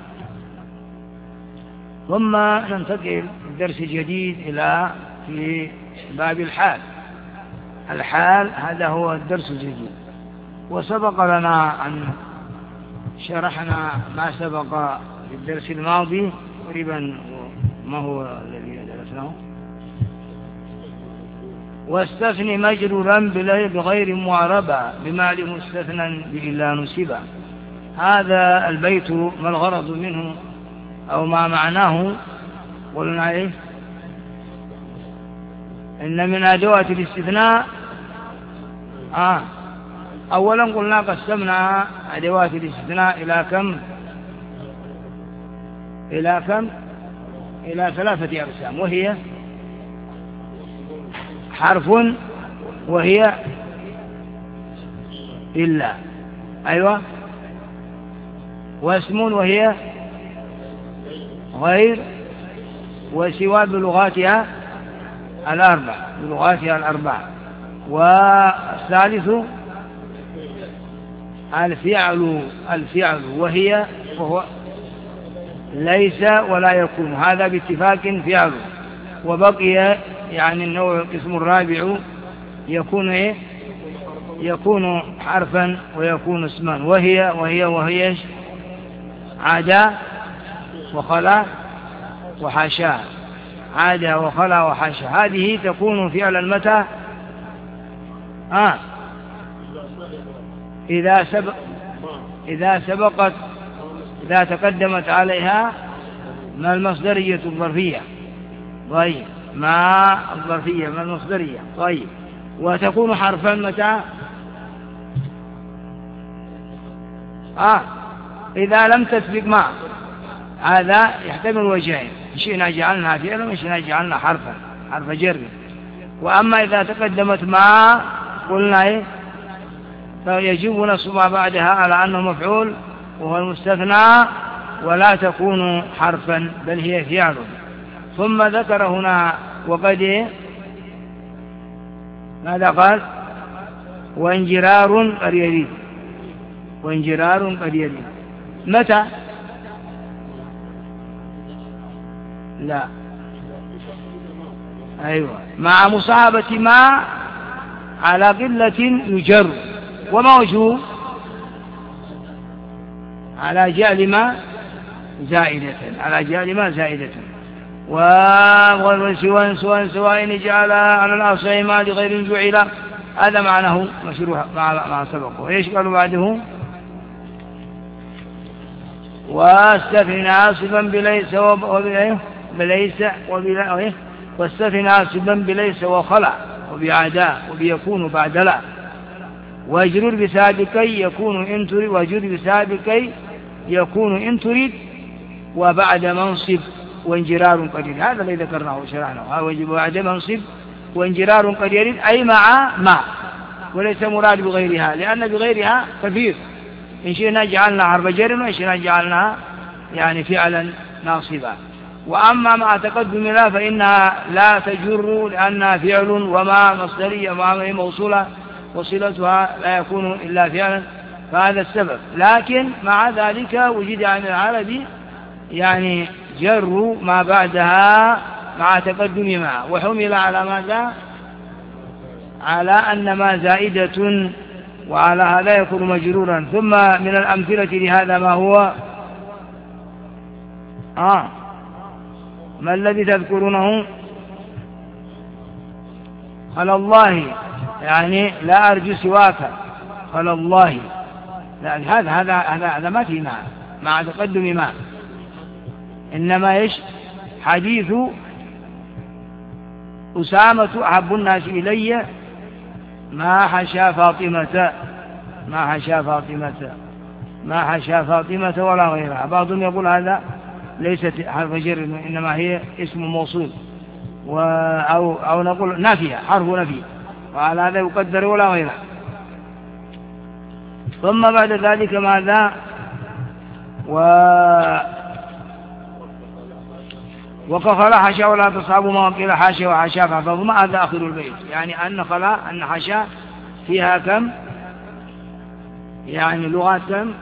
ثم ننتقل الدرس الجديد إلى في باب الحال. الحال هذا هو الدرس الجديد، وسبق لنا أن شرحنا ما سبق في الدرس الماضي قريبا. ما هو الذي درسناه؟ واستثني مجرورا بغير معربة بما لمستثنى بإلا نسبا. هذا البيت ما الغرض منه أو ما معناه؟ قلنا إيه؟ إن من أدوات الاستثناء آه أولا قلنا قسمنا أدوات الاستثناء إلى كم؟ إلى كم؟ إلى ثلاثة أقسام، وهي حرف، وهي إلا، أيوة، واسم، وهي غير، وسوى بلغاتها الأربع بلغاتها الأربع والثالث الفعل الفعل وهي وهو ليس ولا يكون، هذا باتفاق فعل. وبقي يعني النوع القسم الرابع يكون إيه؟ يكون حرفا ويكون اسما، وهي وهي وهي عدا وخلا وحاشا. عدا وخلا وحاشا هذه تكون فعلا متى؟ آه إذا سبق إذا سبقت إذا تقدمت عليها ما المصدرية الظرفية. طيب، ما الظرفية ما المصدرية. طيب، وتكون حرفا متى؟ آه إذا لم تسبق ما. هذا يحتمل وجهين، شئنا جعلنا فعلا وشئنا جعلنا حرفا حرف جر. وأما إذا تقدمت ما قلنا إيه؟ فيجب نصب ما بعدها على أنه مفعول وهو المستثنى، ولا تكون حرفا بل هي فعل. ثم ذكر هنا وقد إيه؟ ماذا قال؟ وانجرار قد يريد وانجرار قد يريد متى؟ لا، أيوة، مع مصاحبة ما على قلة يجر. وما وجهه؟ على جعل ما زائدة على جعل ما زائدة. وسواء سواء سواء جعل على الأصح ما لغير جعل. هذا معناه مشروع مع سبقه. ايش قالوا بعده؟ واستثنى ناصبا بليس وبليس وبلا واستثنى ناصبا بليس وخلع وبعداء وبيكون بعد لا. واجرر بسابقي يكون إن تريد واجرر بسابقي يكون إن تريد وبعد منصب وانجرار قد يريد. هذا الذي ذكرناه وشرعناه. واجب بعد منصب وانجرار قد يريد أي مع ما، وليس مراد بغيرها، لأن بغيرها كثير. إن شئنا جعلنا حرف جر وإن شئنا جعلنا يعني فعلا ناصبا. وأما مع تقدم لا فإنها لا تجر لأنها فعل وما مصدرية وما موصولة وصلتها لا يكون إلا فعلا، فهذا السبب. لكن مع ذلك وجد عن العربي يعني جر ما بعدها مع تقدم ما، وحمل على ماذا؟ على أن ما زائدة، وعلى هذا يكون مجرورا. ثم من الأمثلة لهذا ما هو آه ما الذي تذكرونه؟ خلى الله، يعني لا أرجو سواك خلى الله. لا، هذا هذا هذا هذا ما في مع مع تقدم ما، إنما إيش؟ حديث أسامة أحب الناس إلي ما حشا فاطمة ما حشا فاطمة ما حشا فاطمة ولا غيرها. بعضهم يقول هذا ليست حرف جر إنما هي اسم موصول، أو, أو نقول نافية حرف نفي، وعلى هذا يقدر ولا غيرها. ثم بعد ذلك ماذا؟ و وكخلا حاشا ولا تصحبوا ما وكيل حاشا وحاشا فحفظوا هذا آخر البيت. يعني أن خلا أن حاشا فيها كم؟ يعني لغات كم؟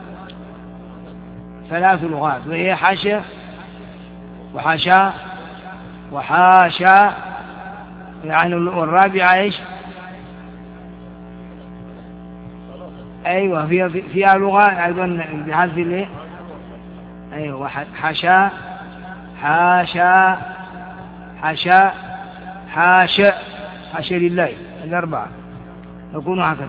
ثلاث لغات، وهي حاشا وحاشا وحاشا. يعني والرابعة إيش؟ أيوة فيها فيها لغة أيضا بحذف الإيه؟ أيوة حاشا حاشا حاشا حاشا حاشا لله الأربعة يكون هكذا.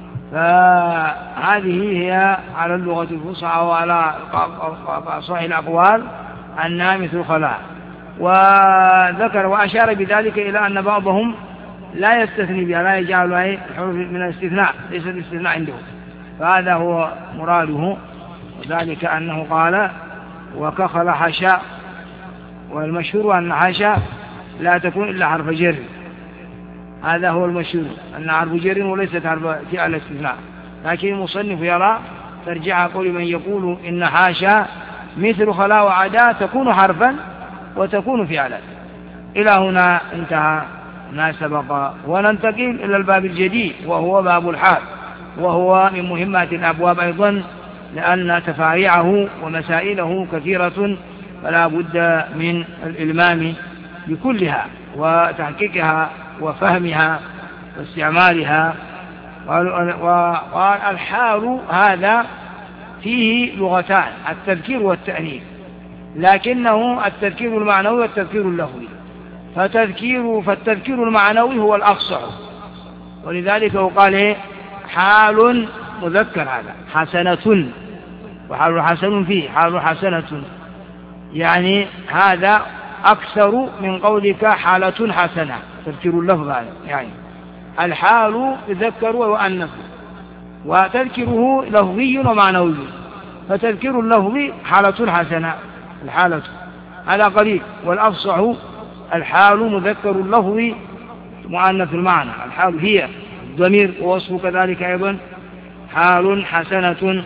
فهذه هي على اللغة الفصحى وعلى صحيح الأقوال أنها مثل خلاء. وذكر وأشار بذلك إلى أن بعضهم لا يستثني بها، لا يجعل الحروف من الاستثناء، ليس الاستثناء عنده، فهذا هو مراده. وذلك أنه قال وكخل حشاء، والمشهور أن حشاء لا تكون إلا حرف جر، هذا هو المشهور أن حرف جر وليست حرف في الاستثناء. لكن المصنف يرى ترجع قول من يقول إن حاشا مثل خلا وعدا تكون حرفا وتكون فعلا. إلى هنا انتهى ما سبق، وننتقل إلى الباب الجديد وهو باب الحال، وهو من مهمات الأبواب أيضا، لأن تفاريعه ومسائله كثيرة، فلا بد من الإلمام بكلها وتحقيقها وفهمها واستعمالها. وقال الحال هذا فيه لغتان، التذكير والتأنيث، لكنه التذكير المعنوي والتذكير اللفظي. فتذكير فالتذكير المعنوي هو الأفصح، ولذلك قال إيه؟ حال مذكر هذا حسنة، وحال حسن فيه حال حسنة، يعني هذا أكثر من قولك حالة حسنة، تذكير اللفظ هذا. يعني الحال يذكر ويؤنث، وتذكره لفظي ومعنوي. فتذكير اللفظ حالة حسنة، الحالة هذا قليل، والأفصح الحال مذكر اللفظ مؤنث المعنى، الحال هي ضمير ووصف كذلك أيضا حال حسنة.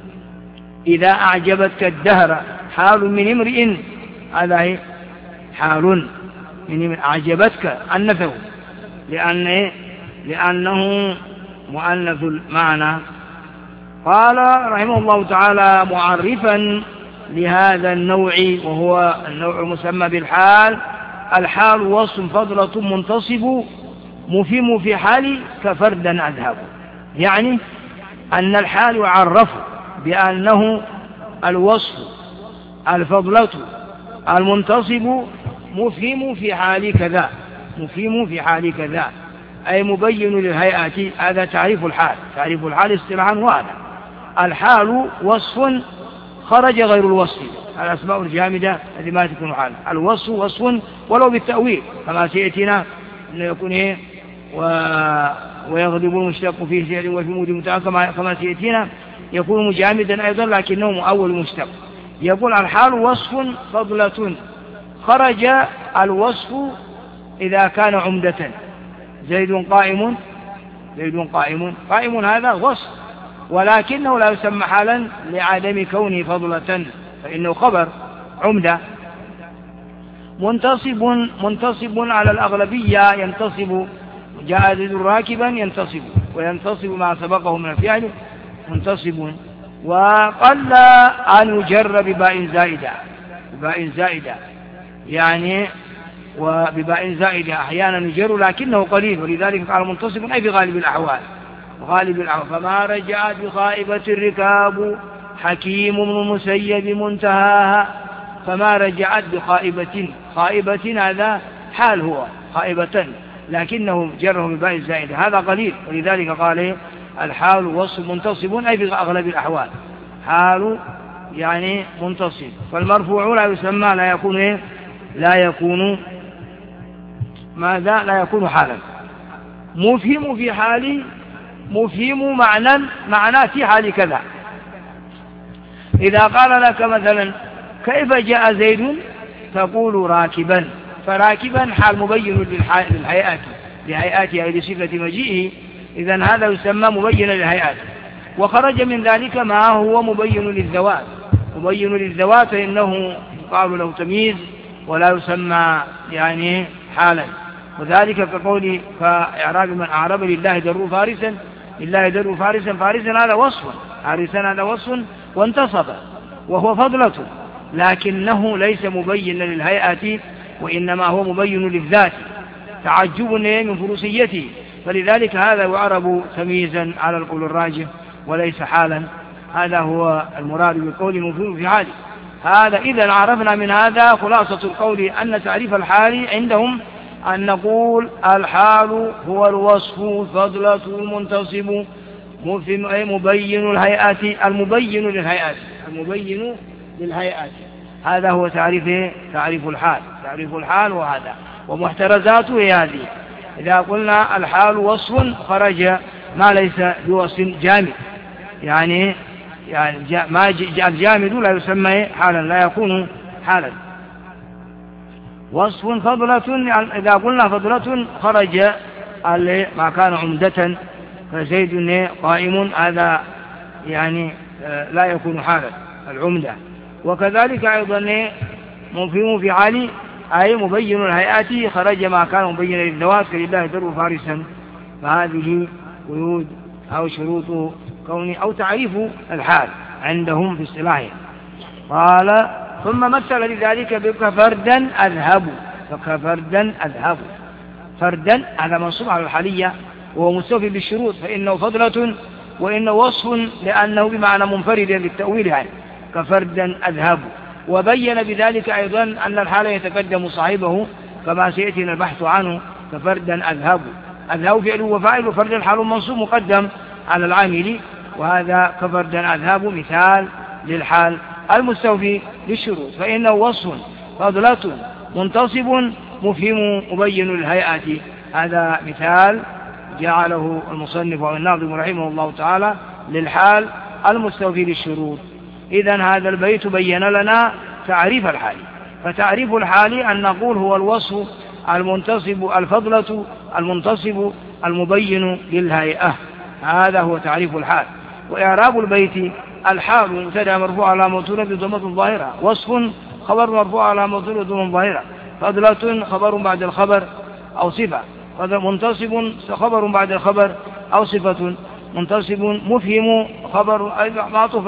إذا أعجبتك الدهر حال من امرئ، هذا هي حال من أعجبتك أنثه، لأن لأنه مؤنث المعنى. قال رحمه الله تعالى معرفا لهذا النوع، وهو النوع المسمى بالحال: الحال وصف فضلة منتصب مفهم في حال كفردا أذهب. يعني أن الحال يعرف بأنه الوصف الفضلة المنتصب مفهم في حال كذا، مفهم في حال كذا أي مبين للهيئة. هذا تعريف الحال. تعريف الحال اصطلاحا وهذا الحال وصف خرج غير الوصف، الأسماء الجامدة التي ما تكون حال. الوصف وصف ولو بالتأويل كما سيأتينا أنه يكون إيه و... ويغلب المشتق فيه سير وفي مود متأكد كما سيأتينا يكون مجامدا أيضا لكنه مؤول مشتق. يقول الحال وصف فضلة خرج الوصف إذا كان عمدة. زيد قائم، زيد قائم، قائم هذا وصف، ولكنه لا يسمى حالا لعدم كونه فضلة، فإنه خبر عمدة. منتصب، منتصب على الأغلبية ينتصب، جاء زيد راكبا ينتصب، وينتصب ما سبقه من الفعل منتصب. وقل أن يجر بباء زائدة، بباء زائدة يعني وبباء زائدة أحيانا يجر لكنه قليل، ولذلك قال منتصب أي بغالب الأحوال، غالب الأحوال. فما رجعت بخائبة الركاب حكيم من مسيب منتهاها. فما رجعت بخائبة، خائبة هذا حال هو خائبة، لكنه جره بباء زائدة، هذا قليل، ولذلك قال الحال وصف منتصب أي بأغلب الأحوال، حال يعني منتصب. فالمرفوع لا يسمى، لا يكون إيه؟ لا يكون ماذا؟ لا يكون حالا. مفهم في حال، مفهم معنى، معنى في حال كذا. إذا قال لك مثلا كيف جاء زيد تقول راكبا، فراكبا حال مبين للهيئات، لهيئاتها لصفة مجيئه، إذن هذا يسمى مبينا للهيئات. وخرج من ذلك ما هو مبين للذوات. مبين للذوات فإنه يقال له تمييز ولا يسمى يعني حالا، وذلك كقول فإعراب من أعرب لله دروا فارسا، لله دروا فارسا، فارسا هذا وصف، فارسا هذا وصف وانتصب وهو فضلة، لكنه ليس مبينا للهيئة وإنما هو مبين للذات، تعجب من فروسيته، فلذلك هذا يعرب تمييزا على القول الراجح وليس حالا. هذا هو المراد بالقول مفهوم في حاله. هذا إذا عرفنا من هذا خلاصة القول أن تعريف الحال عندهم أن نقول الحال هو الوصف فضلة المنتصب مبين الهيئات، المبين للهيئات، المبين للهيئات. هذا هو تعريف تعريف الحال. تعريف الحال وهذا ومحترزاته هي هذه. إذا قلنا الحال وصف خرج ما ليس بوصف جامد، يعني يعني ما الجامد لا يسمى حالا، لا يكون حالا. وصف فضلة، إذا قلنا فضلة خرج ما كان عمدة فزيد قائم، هذا يعني لا يكون حالا العمدة. وكذلك أيضا مفهوم في حالي أي مبين الهيئات خرج ما كان مبينا للذوات كلله در فارسا، فهذه قيود أو شروط كون أو تعريف الحال عندهم في اصطلاحهم. قال ثم مثل لذلك بكفردا أذهب، فكفردا أذهب، فردا هذا منصوب على الحالية وهو مستوفي بالشروط، فإنه فضلة وإنه وصف لأنه بمعنى منفرد للتأويل عنه، كفردا أذهب. وبين بذلك أيضا أن الحال يتقدم صاحبه كما سيأتينا البحث عنه، كفردا أذهب، أذهب فعله وفاعل، وفردا حال منصوب مقدم على العامل، وهذا كفردا أذهب مثال للحال المستوفي للشروط، فإنه وصف فضلة منتصب مفهم مبين الهيئات. هذا مثال جعله المصنف والناظم رحمه الله تعالى للحال المستوفي للشروط. إذن هذا البيت بين لنا تعريف الحال. فتعريف الحال أن نقول هو الوصف المنتصب الفضلة المنتصب المبين للهيئة، هذا هو تعريف الحال. وإعراب البيت الحال مبتدأ مرفوع على موصول بضمة ظاهرة، وصف خبر مرفوع على موصول بضمة ظاهرة، فضلة خبر بعد الخبر أو صفة، منتصب خبر بعد الخبر أو صفة، منتصب مفهم خبر معطوف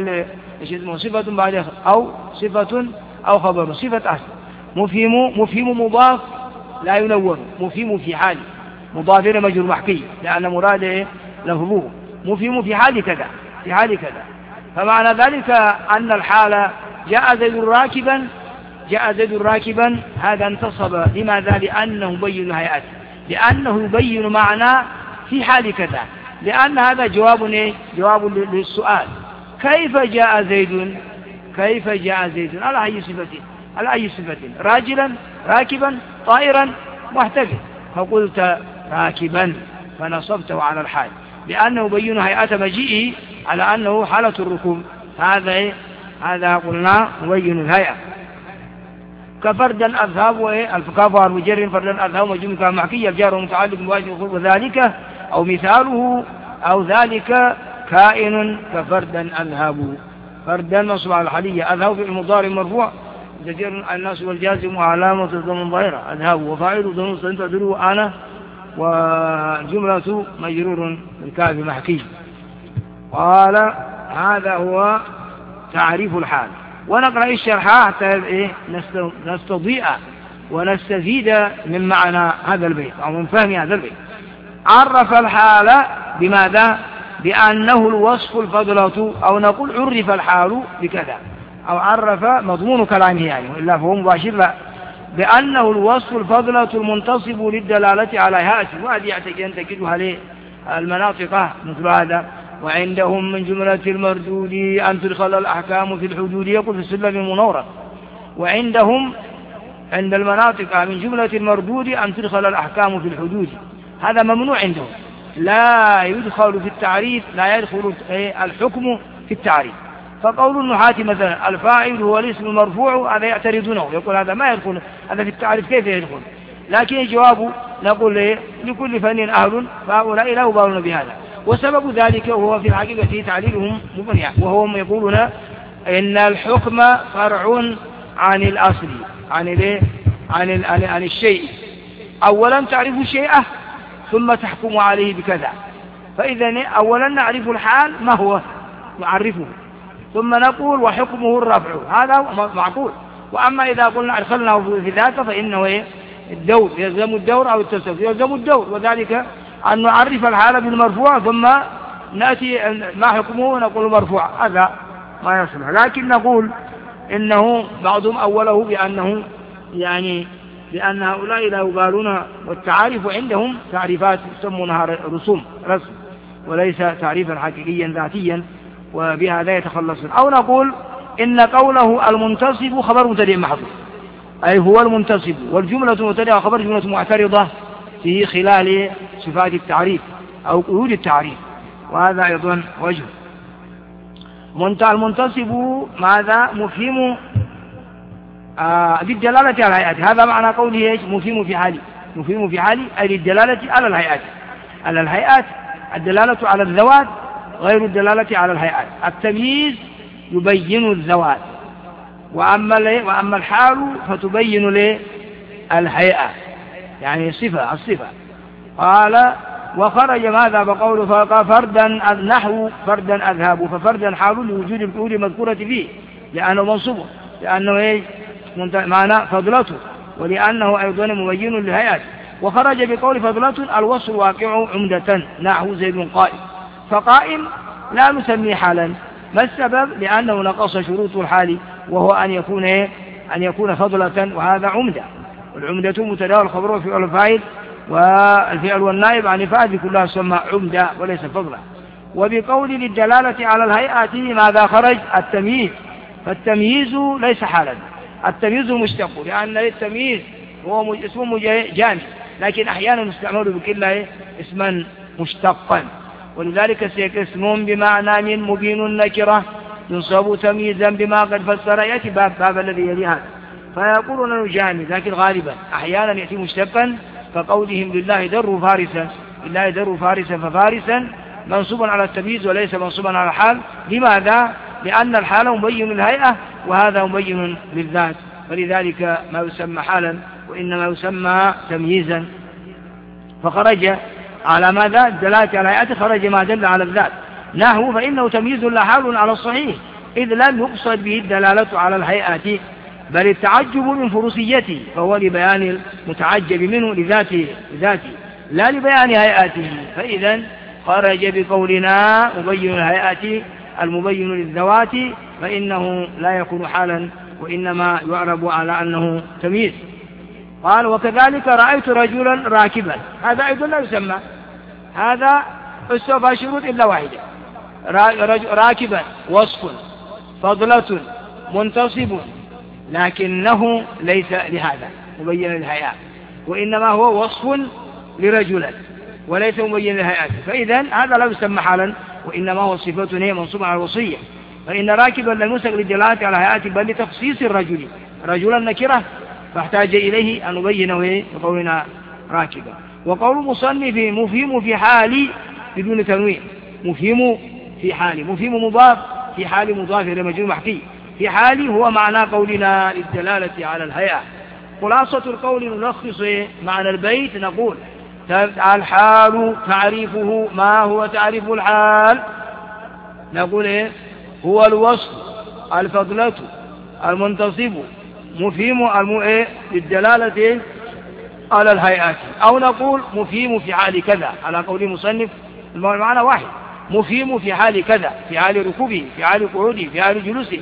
صفة بعد أو صفة أو خبر، صفة أحسن، مفهم مفهم مضاف لا ينور، مفهم في حال مضاف إلى مجرور محكي لأن مراد لفظه، مفهم في حال كذا في حال كذا. فمعنى ذلك أن الحال جاء زيد راكبا، جاء زيد راكبا، هذا انتصب لماذا؟ لأنه يبين الهيئات، لأنه يبين معنى في حال كذا، لأن هذا جواب جواب للسؤال كيف جاء زيد، كيف جاء زيد على أي صفة، على أي صفة، راجلا راكبا طائرا محتفل، فقلت راكبا فنصبته على الحال لأنه يبين هيئة مجيئه على أنه حالة الركوب، هذا هذا قلنا مبين الهيئة. كفردا أذهب والفقاف المجرم فردا أذهب مجرم كمحكي الجار ومتعلق بواجب الخلق، وذلك أو مثاله أو ذلك كائن كفردا أذهب، فردا منصوب على الحالية، أذهب في المضارع مرفوع جدير الناس والجازم وعلامة الضم ظاهرة، أذهب وفاعل ضمير تدعو أنا، وجملة مجرور بالكاف محكي. قال هذا هو تعريف الحال. ونقرأ الشرح حتى نستضيء ونستفيد من معنى هذا البيت أو من فهم هذا البيت. عرف الحال بماذا؟ بأنه الوصف الفضلة، أو نقول عرف الحال بكذا، أو عرف مضمون كلامه يعني، إلا فهو مباشر لا، بأنه الوصف الفضلة المنتصب للدلالة على هيئته، وهذه يعتقد تجدها للمناطق مثل هذا. وعندهم من جملة المردود أن تدخل الأحكام في الحدود، يقول في السلم المنورة. وعندهم عند المناطق من جملة المردود أن تدخل الأحكام في الحدود، هذا ممنوع عندهم، لا يدخل في التعريف، لا يدخل الحكم في التعريف. فقول النحاة مثلا الفاعل هو الاسم المرفوع، هذا يعترضونه، يقول هذا ما يدخل، هذا في التعريف كيف يدخل؟ لكن الجواب نقول لكل فن أهل، فهؤلاء لا يبالون بهذا، وسبب ذلك هو في الحقيقة تعليلهم مبني، وهم يقولون إن الحكم فرع عن الأصل، عن ال عن ال عن الشيء. أولا تعرف شيئه ثم تحكم عليه بكذا. فإذا أولا نعرف الحال ما هو نعرفه، ثم نقول وحكمه الرفع، هذا معقول. وأما إذا قلنا أدخلناه في ذاك فإنه الدور يلزم الدور أو التسلسل يلزم الدور، وذلك أن نعرف الحال بالمرفوع ثم نأتي ما حكمه ونقول مرفوع، هذا ما يصلح. لكن نقول إنه بعضهم أوله بأنه يعني لأن هؤلاء لا يبالون، والتعارف عندهم تعريفات يسمونها رسوم رسم وليس تعريفا حقيقيا ذاتيا، وبهذا يتخلصون. أو نقول إن قوله المنتصب خبر مبتدئ محذوف، أي هو المنتصب، والجملة مبتدئ وخبر جملة معترضة في خلال صفات التعريف أو قيود التعريف، وهذا أيضا وجه. المنتصب ماذا؟ مفهم آه بالدلالة على الهيئات، هذا معنى قوله ايش؟ مفهم في حالي، مفهم في حالي أي للدلالة على الهيئات. على الهيئات الدلالة على الذوات غير الدلالة على الهيئات. التمييز يبين الذوات، وأما, وأما الحال فتبين له الهيئة، يعني صفة الصفة. قال وخرج ماذا بقوله فردا نحو فردا أذهب، ففردا حال لوجود الفعول المذكورة فيه لأنه منصوب، لأنه ايش؟ معنى فضلته، ولأنه أيضا مبين للهيئات. وخرج بقول فضلة الوصف واقع عمدة نحو زيد قائم، فقائم لا نسميه حالا. ما السبب؟ لأنه نقص شروط الحال، وهو أن يكون إيه؟ أن يكون فضلة، وهذا عمدة، والعمدة متداول الخبر والفعل الفاعل والفعل والنائب عن الفاعل كلها تسمى عمدة وليس فضلة. وبقول للدلالة على الهيئات ماذا خرج؟ التمييز، فالتمييز ليس حالا، التمييز مشتق، لأن التمييز هو اسم جامد، لكن أحيانا نستعمل بكله اسما مشتقا، ولذلك سيك اسم بمعنى من مبين النكرة ينصب تمييزا بما قد فسر، يأتي باب, باب الذي يلي هذا، فيقولون أنه جامد، لكن غالبا أحيانا يأتي مشتقا، كقولهم لله در فارسا، لله در فارسا، ففارسا منصوبا على التمييز وليس منصوبا على الحال. لماذا؟ لأن الحال مبين للهيئة وهذا مبين للذات، فلذلك ما يسمى حالا وإنما يسمى تمييزا. فخرج على ماذا؟ الدلالة على الهيئة، خرج ما دل على الذات. نحو فإنه تمييز لا حال على الصحيح، إذ لم يقصد به الدلالة على الهيئة بل التعجب من فروسيته، فهو لبيان المتعجب منه لذاته, لذاته لا لبيان هيئاته. فإذا خرج بقولنا مبين الهيئات المبين للذوات، فإنه لا يكون حالا وإنما يعرب على أنه تمييز. قال وكذلك رأيت رجلا راكبا، هذا أيضا لا يسمى، هذا استوفى شروط إلا واحدة، راكبا وصف فضلة منتصب، لكنه ليس لهذا مبين للهيئات، وإنما هو وصف لرجلا وليس مبين للهيئات. فإذا هذا لا يسمى حالا وإنما هو صفة هي منصوبة على الوصية. فإن راكبا لم يسق للدلالة على الهيئات بل لتخصيص الرجل، رجلا نكرة فاحتاج إليه أن نبينه بقولنا راكبا. وقول مصنف مفهم في حال بدون تنوين، مفهم في حال، مفهم مضاف في حال مضاف إلى مجرور محكي، في حال هو معنى قولنا للدلالة على الهيئة. خلاصة القول نلخص معنى البيت، نقول الحال تعريفه، ما هو تعريف الحال؟ نقول إيه؟ هو الوصف الفضلة المنتصب مفهم المؤيه للدلالة على الهيئات، أو نقول مفهم في حال كذا على قول المصنف، المعنى واحد، مفهم في حال كذا، في حال ركوبه، في حال قعوده، في حال جلوسه.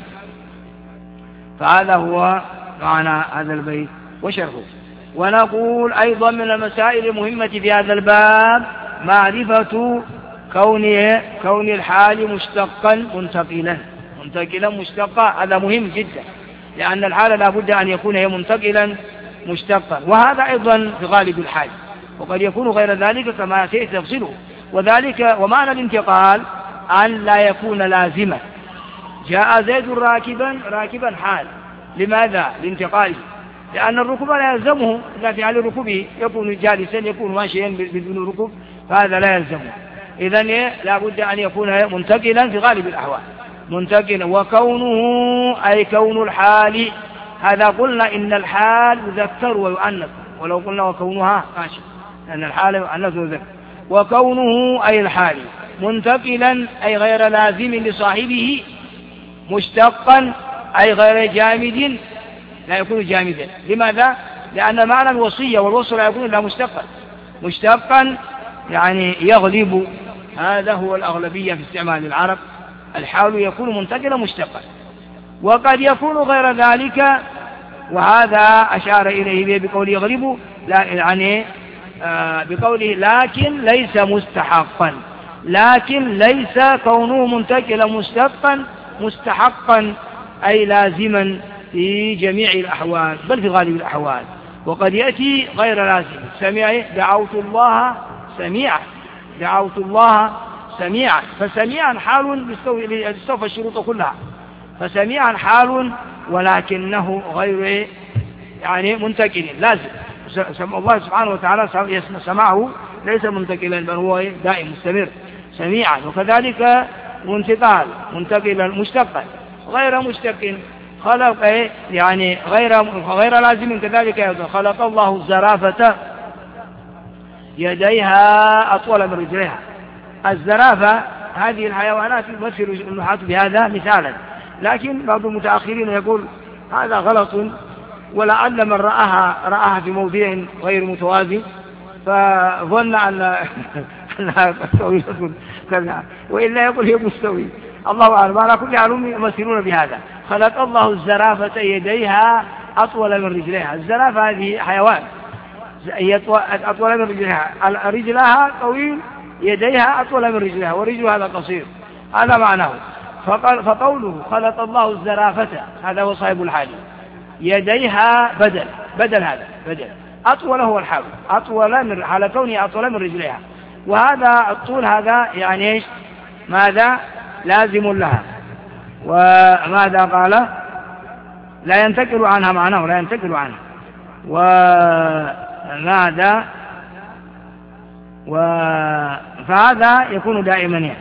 فهذا هو معنى هذا البيت وشرحه. ونقول أيضا من المسائل المهمة في هذا الباب معرفة كون كون الحال مشتقا منتقلا، منتقلا مشتقا، هذا مهم جدا، لأن الحال لا بد أن يكون هي منتقلا مشتقا، وهذا أيضا في غالب الحال، وقد يكون غير ذلك كما سيأتي تفصيله. وذلك ومعنى الانتقال أن لا يكون لازما. جاء زيد راكبا، راكبا حال، لماذا؟ لانتقاله، لأن الركوب لا يلزمه إلا في حال ركوبه، يكون جالسا، يكون ماشيا بدون ركوب، فهذا لا يلزمه. إذن لا بد أن يكون منتقلا في غالب الأحوال منتقلا. وكونه أي كون الحال، هذا قلنا إن الحال يذكر ويؤنث، ولو قلنا وكونها ماشي، لأن الحال يؤنث ويذكر. وكونه أي الحال منتقلا أي غير لازم لصاحبه، مشتقا أي غير جامد، لا يكون جامدا. لماذا؟ لأن معنى الوصية والوصل لا يكون إلا مشتقا. مشتقا يعني يغلب، هذا هو الأغلبية في استعمال العرب، الحال يكون منتقلا مشتقا. وقد يكون غير ذلك، وهذا أشار إليه بقوله يغلب، لا يعني آه بقوله لكن ليس مستحقا، لكن ليس كونه منتقلا مشتقا مستحقا أي لازما في جميع الأحوال بل في غالب الأحوال. وقد يأتي غير لازم. سمع دعوت الله سميعا، دعوت الله سميعا، فسميعا حال يستوفى الشروط كلها، فسميعا حال ولكنه غير يعني منتقل لازم. الله سبحانه وتعالى سمعه ليس منتقلا بل هو دائم مستمر سميعا. وكذلك منتقال منتقلا مشتقا غير مشتق، خلق يعني غير غير لازم. كذلك خلق الله الزرافة يديها أطول من رجليها. الزرافة هذه الحيوانات يمثل النحاة بهذا مثالا، لكن بعض المتأخرين يقول هذا غلط، ولعل من رآها رآها في موضع غير متوازي فظن أن أنها مستوية كذا، وإلا يقول هي مستوي، الله أعلم. على كل حال يمثلون بهذا. خلق الله الزرافة يديها أطول من رجليها. الزرافة هذه حيوان أطول من رجليها، رجلها طويل، يديها أطول من رجلها، ورجلها هذا قصير، هذا معناه. فقوله خلق الله الزرافة هذا هو صاحب الحال، يديها بدل بدل هذا بدل أطول هو الحال، أطول من على كونه أطول من رجليها. وهذا الطول هذا يعني إيش؟ ماذا لازم لها. وماذا قال؟ لا ينتقل عنها، معناه لا ينتقل عنها. وماذا و... فهذا يكون دائما يعني،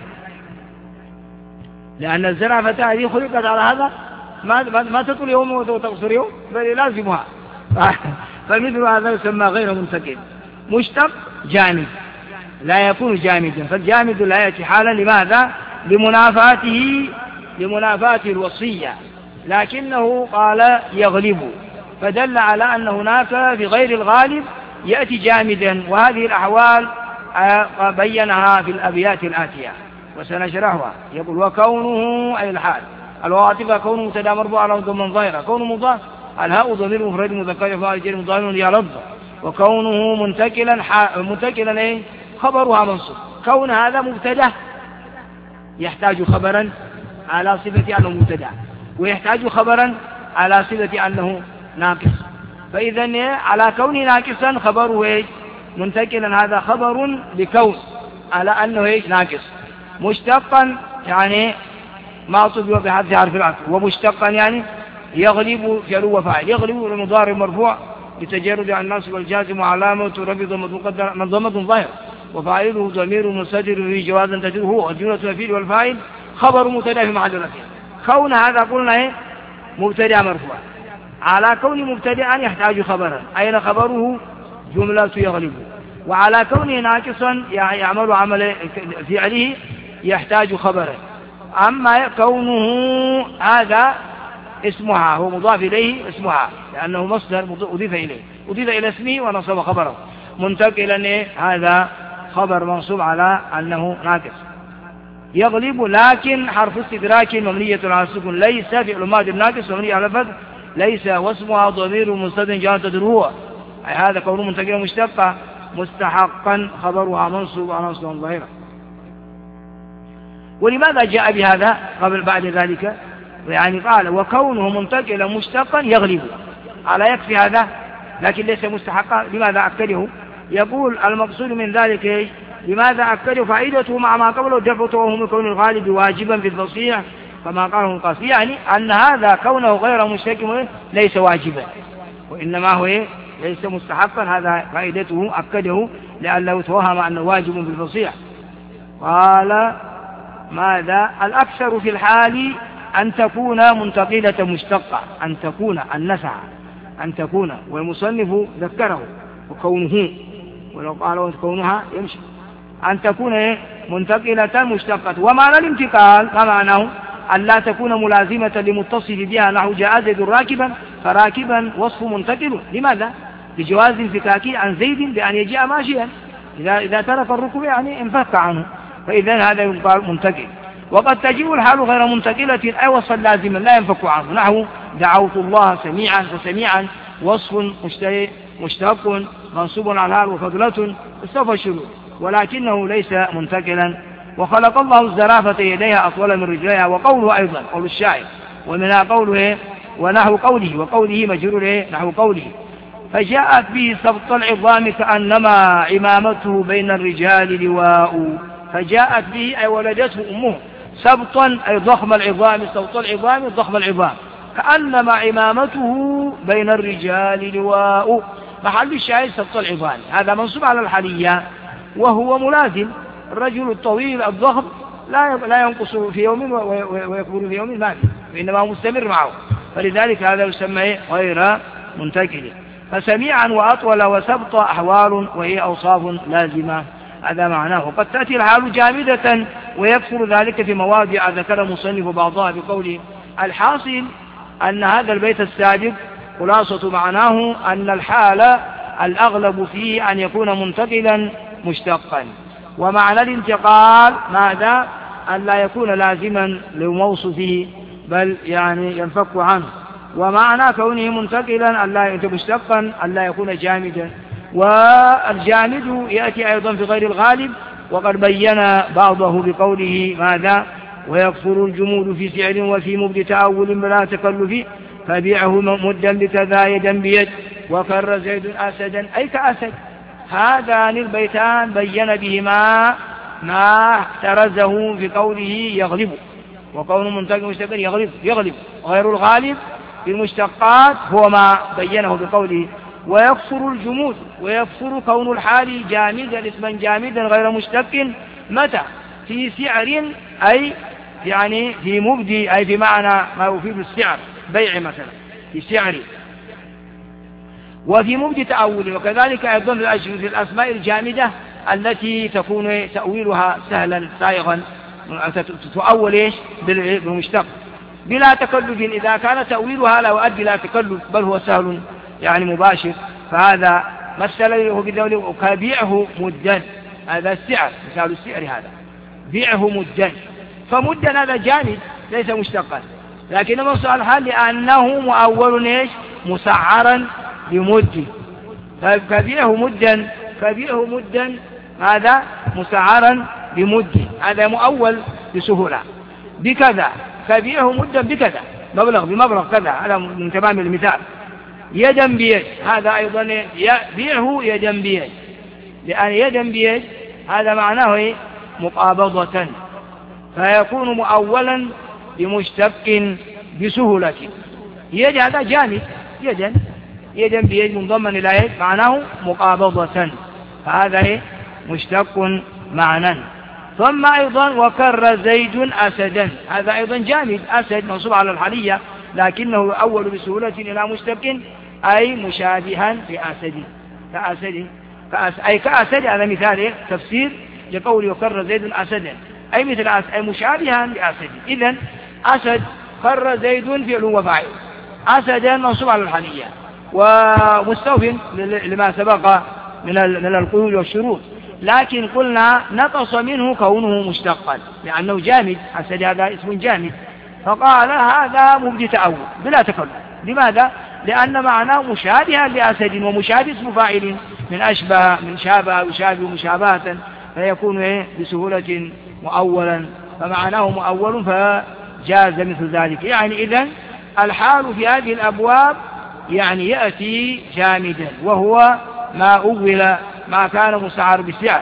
لأن الزرافة هذه خلقت على هذا، ما ما تطول يوم وتقصر يوم، بل لازمها. فمثل هذا يسمى غير منتقل. مشتق جامد لا يكون جامدا، فالجامد لا يأتي حالا. لماذا؟ لمنافاته لمنافاته الوصية، لكنه قال يغلب، فدل على أن هناك في غير الغالب يأتي جامدا. وهذه الأحوال بينها في الأبيات الآتية وسنشرحها. يقول وكونه أي الحال، الواطفة كونه مبتدا مرفوع على ضمن ظاهرة، كونه مضاف، الهاء ضمير مفرد مذكر فاعل جر مضارع يلظ. وكونه منتقلا منتقلا ايه؟ خبرها منصوب. كون هذا مبتدا يحتاج خبرا على صفة أنه مبتدا، ويحتاج خبرا على صفة أنه ناقص. فإذا على كونه ناقصا خبره ايه؟ منتقلا هذا خبر لكون على أنه ايه؟ ناقص. مشتقا يعني معطوف بحذف حرف العطف، ومشتقا يعني يغلب فعل وفاعل. يغلب المضارع مرفوع لتجرد عن الناصب والجازم وعلامة رفض مقدر منظومة ظاهر، وفاعله ضمير مستتر في جوازا تجره هو، الجملة الفعل والفاعل خبر مبتدا في محل رفع. كون هذا قلنا ايه؟ مبتدا مرفوع. على كون مبتدا يحتاج خبرا، أين خبره؟ جملة يغلب. وعلى كونه ناقصا يعمل عمل فعله يحتاج خبرا. أما كونه هذا اسمها هو مضاف إليه، اسمها لأنه مصدر أضيف إليه، أضيف إلى اسمه ونصب خبره. منتقلا هذا خبر منصوب على أنه ناقص. يغلب لكن حرف استدراك مبنية على السكون، ليس فعل ماضي ناقص مبني على الفتح، ليس واسمها ضمير مستتر جاء تدروه، أي هذا كونه منتقلا مشتقا مستحقا خبرها منصوب على نصب ظاهرة. ولماذا جاء بهذا قبل بعد ذلك؟ يعني قال وكونه منتقلا مشتقا يغلب، على يكفي هذا، لكن ليس مستحقا. لماذا أكده؟ يقول المقصود من ذلك إيش؟ لماذا أكده؟ فائدته مع ما قبله دفع توهم كون الغالب واجبا في الفصيح كما قاله القاسي، يعني أن هذا كونه غير مشتق ليس واجبا، وإنما هو إيه؟ ليس مستحقا. هذا فائدته أكده لأنه توهم أنه واجب في الفصيح، قال ماذا؟ الأكثر في الحال أن تكون منتقلة مشتقة، أن تكون النسع أن تكون، والمصنف ذكره وكونه، ولو قال كونها يمشي، أن تكون منتقلة مشتقة. ومعنى الانتقال ما معناه؟ أن لا تكون ملازمة لمتصف بها، نحو جاء زيد راكبا، فراكبا وصف منتقل. لماذا؟ لجواز انفكاكه عن زيد بأن يجيء ماشيا، إذا, إذا ترك الركوب يعني انفك عنه، فإذا هذا يقال منتقل. وقد تجيء الحال غير منتقلة أي وصفا لازما لا ينفك عنه، نحو دعوت الله سميعا، فسميعا وصف مشتق منصوب على الحال وفضلة استوفى الشروط، ولكنه ليس منتقلا. وخلق الله الزرافة يديها أطول من رجليها، وقوله أيضا قول الشاعر، ومنها قوله ونحو قوله، وقوله مجرور نحو قوله فجاءت به سبط العظام كأنما عمامته بين الرجال لواء. فجاءت به أي ولدته أمه سبطا أي ضخم العظام، سبط العظام ضخم العظام، كأنما عمامته بين الرجال لواء. محل الشاهد سبط العظام، هذا منصوب على الحالية وهو ملازم. الرجل الطويل الضخم لا لا ينقص في يوم ويكبر في يوم، ما وإنما مستمر معه، فلذلك هذا يسمى غير منتقل. فسميعا وأطول وسبط أحوال وهي أوصاف لازمة، هذا معناه. وقد تأتي الحال جامدة ويكثر ذلك في مواضع ذكر المصنف بعضها بقوله. الحاصل أن هذا البيت السابق خلاصة معناه أن الحال الأغلب فيه أن يكون منتقلا مشتقا. ومعنى الانتقال ماذا؟ أن لا يكون لازما لموصفه بل يعني ينفك عنه. ومعنى كونه منتقلا أن لا يكون مشتقا أن لا يكون جامدا. والجامد يأتي أيضا في غير الغالب، وقد بين بعضه بقوله ماذا؟ ويكثر الجمود في فعل وفي مبد تأول بلا تكلف، فبيعه مدا بكذا يدا بيد، وكر زيد أسدا أي كأسد. هذان البيتان بين بهما ما احترزه في قوله يغلب، وقول منتقل مشتقل يغلب يغلب غير الغالب في المشتقات هو ما بينه بقوله ويكثر الجمود. ويكثر كون الحال جامدا اسما جامدا غير مشتق متى؟ في سعر أي يعني في مبدي أي بمعنى ما يفيد السعر، بيع مثلا في سعر، وفي مبدي تأول. وكذلك أيضا في الأسماء الجامدة التي تكون تأويلها سهلا سائغا تؤول إيش بالمشتق بلا تكلف. إذا كان تأويلها لا يؤدي لا تكلف بل هو سهل يعني مباشر، فهذا مثل له بالدولة وكبيعه مدا، هذا السعر مثال السعر، هذا بيعه مدا، فمدا هذا جامد ليس مشتقا، لكن منصوب على الحال لأنه مؤول إيش مسعرا بمد، فكبيعه مدا كبيعه مدا هذا مسعرا بمد، هذا مؤول بسهولة بكذا، كبيعه مدا بكذا مبلغ بمبلغ كذا، هذا من تمام المثال. يدا بيد هذا أيضا بيعه يدا بيد، لأن يدا بيد هذا معناه مقابضة، فيكون مؤولا بمشتق بسهولة. يد هذا جامد يدا يدا بيد منضمن إلى يد معناه مقابضة، فهذا مشتق معنى. ثم أيضا وكر زيد أسدا، هذا أيضا جامد أسد منصوب على الحالية لكنه أول بسهولة إلى مشتق أي مشابها لأسد كأسد كأس أي كأسد، هذا مثال تفسير لقول وكر زيد أسدا أي مثل أسد أي مشابها لأسد. إذن أسد كر زيد فعل وفاعل، أسدا منصوب على الحالية ومستوف لما سبق من من القيود والشروط، لكن قلنا نقص منه كونه مشتقا لأنه جامد، أسد هذا اسم جامد، فقال هذا مبدي تأول بلا تكلف. لماذا؟ لأن معناه مشابها لأسد، ومشابه اسم فاعل من أشبه من شابه يشابه مشابهة، فيكون بسهولة مؤولا، فمعناه مؤول فجاز مثل ذلك. يعني إذن الحال في هذه الأبواب يعني يأتي جامدا، وهو ما أول ما كان مسعر بالسعر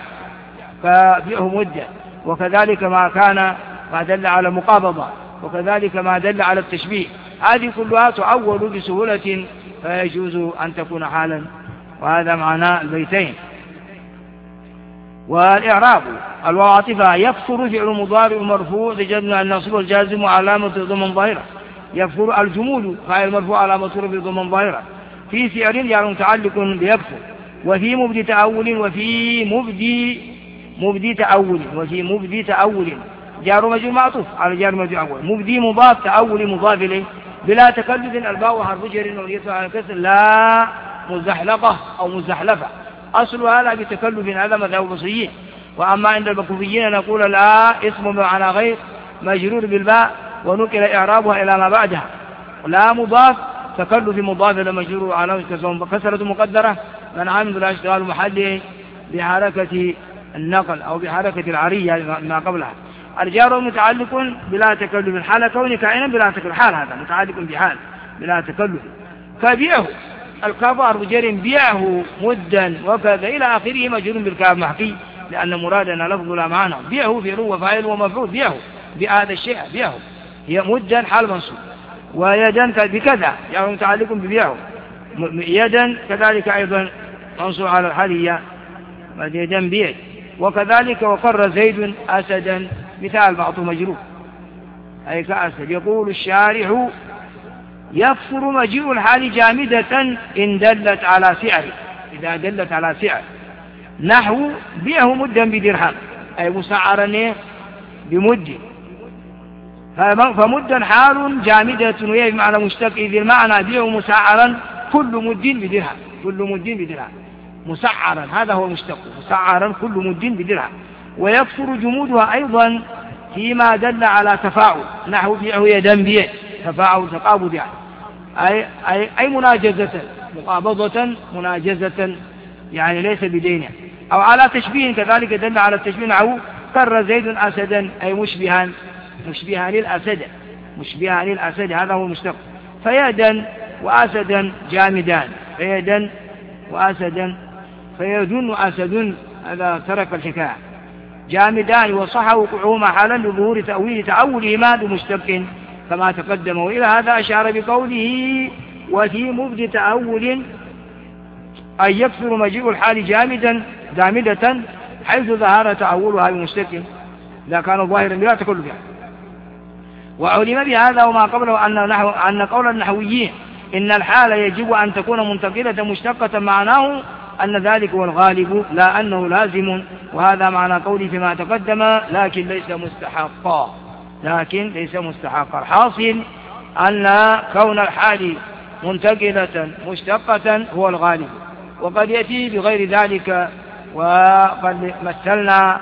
فبيعه مدة، وكذلك ما كان ما دل على مقابضة، وكذلك ما دل على التشبيه، هذه كلها تعول بسهولة فيجوز أن تكون حالا. وهذا معنى البيتين. والإعراب الواو عاطفة. يكفر فعل مضارع مرفوع لجزم النصب والجازم علامة ضمن ظاهرة. يكفر الجمود فاعل مرفوع علامة رفعه ضمن ظاهرة. في سعر يعني متعلق بيكفر. وفي مبدي تأول وفي مبدي مبدي تأول وفي مبدي تأول جار مجرور معطوف على جار مجرور أول. مبدي مضاف تأول مضاف إليه بلا تكلف. الباء حرف جر ونيته على كسر لا مزحلقة أو مزحلفة. أصل هذا بتكلف هذا مذهب البصريين. وأما عند الكوفيين نقول لا اسم بمعنى غير مجرور بالباء ونقل إعرابها إلى ما بعدها. لا مضاف تكلف مضاف إلى مجرور على كسرة مقدرة من عامل لا اشتغال محل بحركة النقل أو بحركة العرية ما قبلها. الجار متعلق بلا تكلف حال كون كائنا بلا تكلف. حال هذا متعلق بحال بلا تكلف. فبيعه الكاف حرف جر بيعه مدا وكذا إلى آخره مجرور بالكاف محكي لأن مرادنا لفظ لا معنى. بيعه فعل وفاعل ومفعول. بيعه بهذا الشيء بيعه هي مدا حال منصوب. ويدا بكذا يعني متعلق ببيعه. يدا كذلك أيضا منصوب على الحالية يدا بيع. وكذلك وقر زيد أسدا مثال بعض مجرور أي كأسد. يقول الشارح يكفر مجيء الحال جامدة إن دلت على سعر. إذا دلت على سعر نحو بيعه مدا بدرهم أي مسعرا بمد. فمدا حال جامدة وهي بمعنى مشتق إذ المعنى بيعه مسعرا كل مد بدرهم. كل مد بدرهم مسعرا هذا هو المشتق مسعرا كل مد بدرهم. ويكفر جمودها أيضا فيما دل على تفاعل نحو بيعه يدا بيع تفاعل تقابض يعني أي, أي, أي مناجزة مقابضة مناجزة يعني ليس بدين. أو على تشبيه كذلك دل على التشبيه نحو كر زيد أسدا أي مشبها مشبها للأسد مشبها للأسد هذا هو المشتق. فيدا وأسدا جامدان فيدا وأسدا فيدن وأسد هذا ترك الحكاية جامدان وصح وقوعهما حالا لظهور تأويل تأولهما بمشتق كما تقدم. وإلى هذا أشار بقوله وفي مبد تأول أن يكثر مجيء الحال جامدا جامدة حيث ظهر تأولها بمشتق إذا كان ظاهرا بلا تكلف يعني. وعلم بهذا وما قبله أن, نحو أن قول النحويين إن الحال يجب أن تكون منتقلة مشتقة معناه أن ذلك هو الغالب لا أنه لازم. وهذا معنى قولي فيما تقدم لكن ليس مستحقا لكن ليس مستحقا. الحاصل أن كون الحال منتقلة مشتقة هو الغالب. وقد يأتي بغير ذلك وقد مثلنا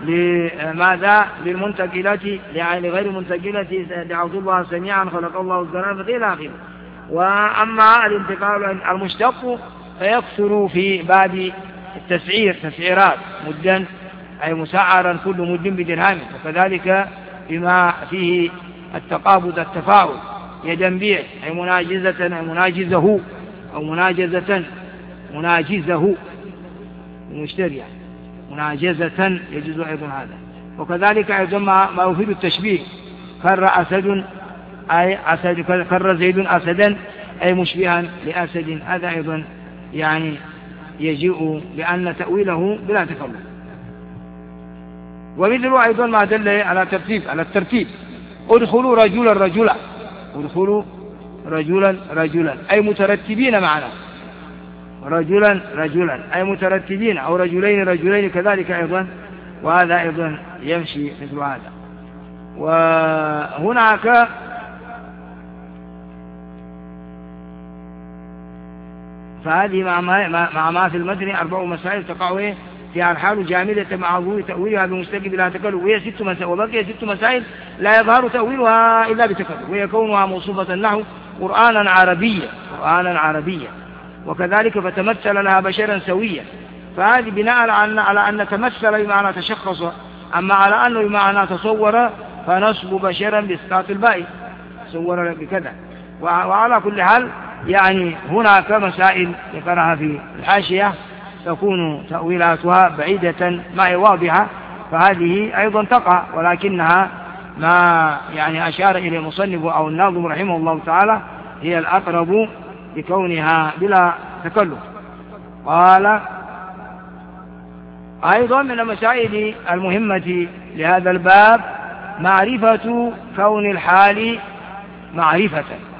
لماذا للمنتقلة يعني غير المنتقلة دعوت الله سميعا خلق الله الزرافة إلى آخره. وأما الانتقال المشتق فيكثر في باب التسعير تسعيرات مدا أي مسعرا كل مد بدرهم. وكذلك بما فيه التقابض التفاعل يدا بيع أي مناجزة أي مناجزه أو مناجزة مناجزه المشتري مناجزة يجوز أيضا هذا. وكذلك أيضا ما يفيد التشبيه كر أسد أي أسد كر زيد أسدا أي مشبها لأسد هذا أيضا يعني يجيء لأن تأويله بلا تكلف. ومثله أيضا ما دل على ترتيب على الترتيب ادخلوا رجلا رجلا ادخلوا رجلا رجلا أي مترتبين معنا رجلا رجلا أي مترتبين أو رجلين رجلين كذلك أيضا. وهذا أيضا يمشي مثل هذا. وهناك فهذه مع ما, مع ما في المتن أربع مسائل تقع فيها الحال جامدة مع ظهور تأويلها بمستقبل بلا تكلف وهي ست مسائل. وبقي ست مسائل لا يظهر تأويلها إلا بتكلف وهي كونها موصوفة له قرآنا عربيا قرآنا عربيا. وكذلك فتمثل لها بشرا سويا. فهذه بناء على أن تمثل بمعنى تشخص. أما على أنه بمعنى تصور فنصب بشرا بإسقاط الباء تصور بكذا. وعلى كل حال يعني هناك مسائل ذكرها في الحاشية تكون تأويلاتها بعيدة ما هي واضحة فهذه أيضا تقع ولكنها ما يعني أشار إليه المصنف أو الناظم رحمه الله تعالى هي الأقرب لكونها بلا تكلف. قال أيضا من المسائل المهمة لهذا الباب معرفة كون الحال معرفة